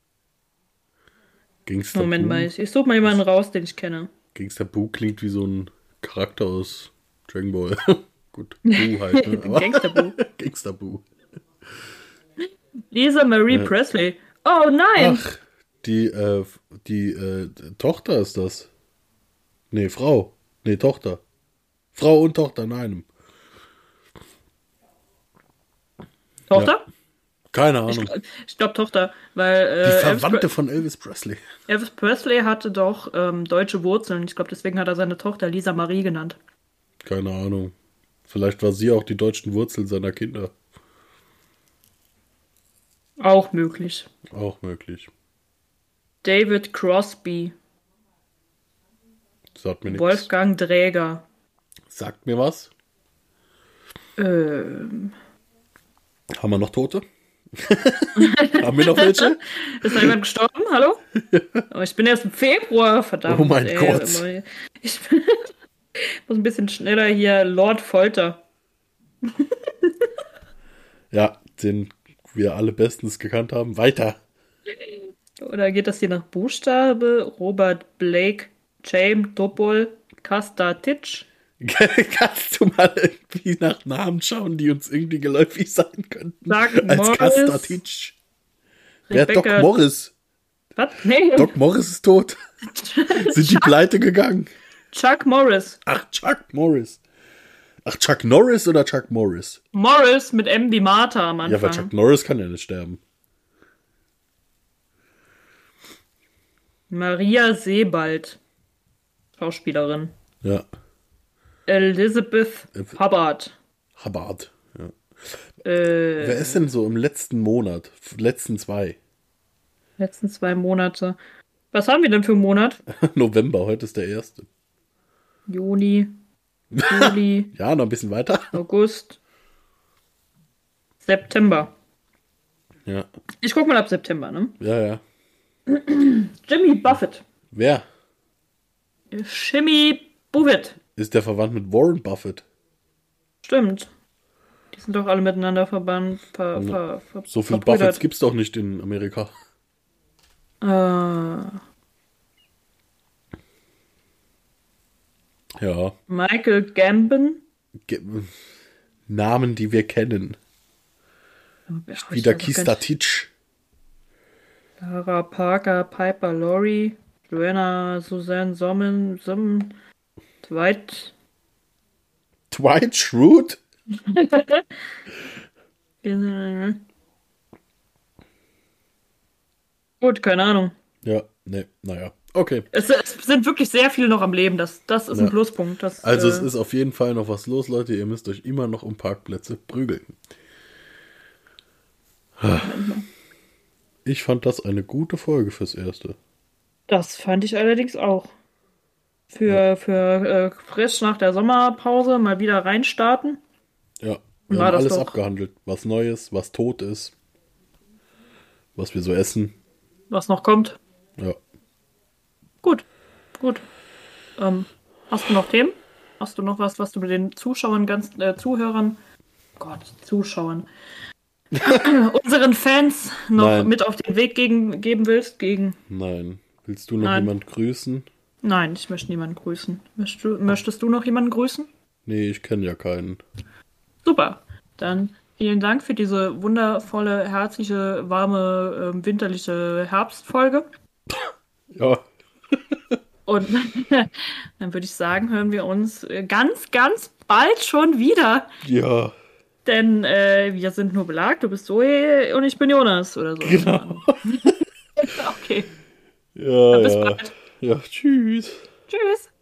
Gangster Moment Boo? mal, ich, ich suche mal jemanden raus, den ich kenne. Gangster Boo klingt wie so ein Charakter aus Dragon Ball. Gut, Boo halt. Ne? Aber- Gangster Boo. Gangster Boo. Lisa Marie Ja. Presley. Oh nein! Ach, die, äh, die, äh, Tochter ist das. Nee, Frau. Nee, Tochter. Frau und Tochter in einem. Tochter? Keine Ahnung. Ich glaube Tochter, weil äh, Die Elvis, Verwandte Pre von Elvis Presley. Elvis Presley hatte doch ähm, deutsche Wurzeln. Ich glaube, deswegen hat er seine Tochter Lisa Marie genannt. Keine Ahnung. Vielleicht war sie auch die deutschen Wurzeln seiner Kinder. Auch möglich. Auch möglich. David Crosby. Sagt mir nichts. Wolfgang Dräger. Sagt mir was? Ähm, Haben wir noch Tote? Haben wir noch welche? ist noch jemand gestorben? Hallo? Oh, ich bin erst im Februar, verdammt. Oh mein ey, Gott. immer- Ich muss ein bisschen schneller hier. Lord Folter. Ja, den wir alle bestens gekannt haben. Weiter. Oder geht das hier nach Buchstabe? Robert Blake, James Topol, Kastatic. Kannst du mal irgendwie nach Namen schauen, die uns irgendwie geläufig sein könnten? Doug Als Morris. Kastatic. Wer Doc Rebecca- Morris? Was? Nee. Doc Morris ist tot. Sind die pleite gegangen? Chuck Morris. Ach, Chuck Morris. Ach, Chuck Norris oder Chuck Morris? Morris mit M wie Martha am Anfang. Ja, weil Chuck Norris kann ja nicht sterben. Maria Sebald. Schauspielerin. Ja. Elizabeth Äh, Hubbard. Hubbard. Ja. Äh, Wer ist denn so im letzten Monat? Letzten zwei? letzten zwei Monate. Was haben wir denn für einen Monat? November, heute ist der erste. Juni, Juli, Ja, noch ein bisschen weiter. August, September. Ja, Ich guck mal ab September, ne? ja, ja. Jimmy Buffett. Wer? Jimmy Buffett. Ist der verwandt mit Warren Buffett? Stimmt. Die sind doch alle miteinander verbannt. Ver, ver, ver, So viele verbrüdert. Buffets gibt's doch nicht in Amerika. Äh, Ja. Michael Gambon. Ge Namen, die wir kennen. Wieder Kistatic. Sarah Parker, Piper Laurie, Joanna Suzanne Sommen, Sommen, Dwight. Dwight Schrute? Gut, keine Ahnung. Ja, ne, naja. Okay. Es, es sind wirklich sehr viele noch am Leben. Das, das ist Ja. ein Pluspunkt. Das, Also äh, es ist auf jeden Fall noch was los, Leute. Ihr müsst euch immer noch um Parkplätze prügeln. Ich fand das eine gute Folge fürs Erste. Das fand ich allerdings auch. Für, für äh, frisch nach der Sommerpause mal wieder reinstarten. Ja, wir War haben das alles doch. abgehandelt. Was Neues, was tot ist, was wir so essen. Was noch kommt. Ja. Gut, gut. Ähm, hast du noch Themen? Hast du noch was, was du mit den Zuschauern, ganz äh, Zuhörern, Gott, Zuschauern, unseren Fans noch Nein. mit auf den Weg gegen, geben willst? Gegen? Nein. Willst du noch Nein. jemand grüßen? Nein, ich möchte niemanden grüßen. Möchtest du, möchtest du noch jemanden grüßen? Nee, ich kenne ja keinen. Super. Dann vielen Dank für diese wundervolle, herzliche, warme, ähm, winterliche Herbstfolge. Ja. Und dann würde ich sagen, hören wir uns äh, ganz, ganz bald schon wieder. Ja. Denn äh, wir sind nur Belag, du bist Zoe und ich bin Jonas oder so. Genau. Okay. Ja, Bis ja. bald. Ja, tschüss. Tschüss.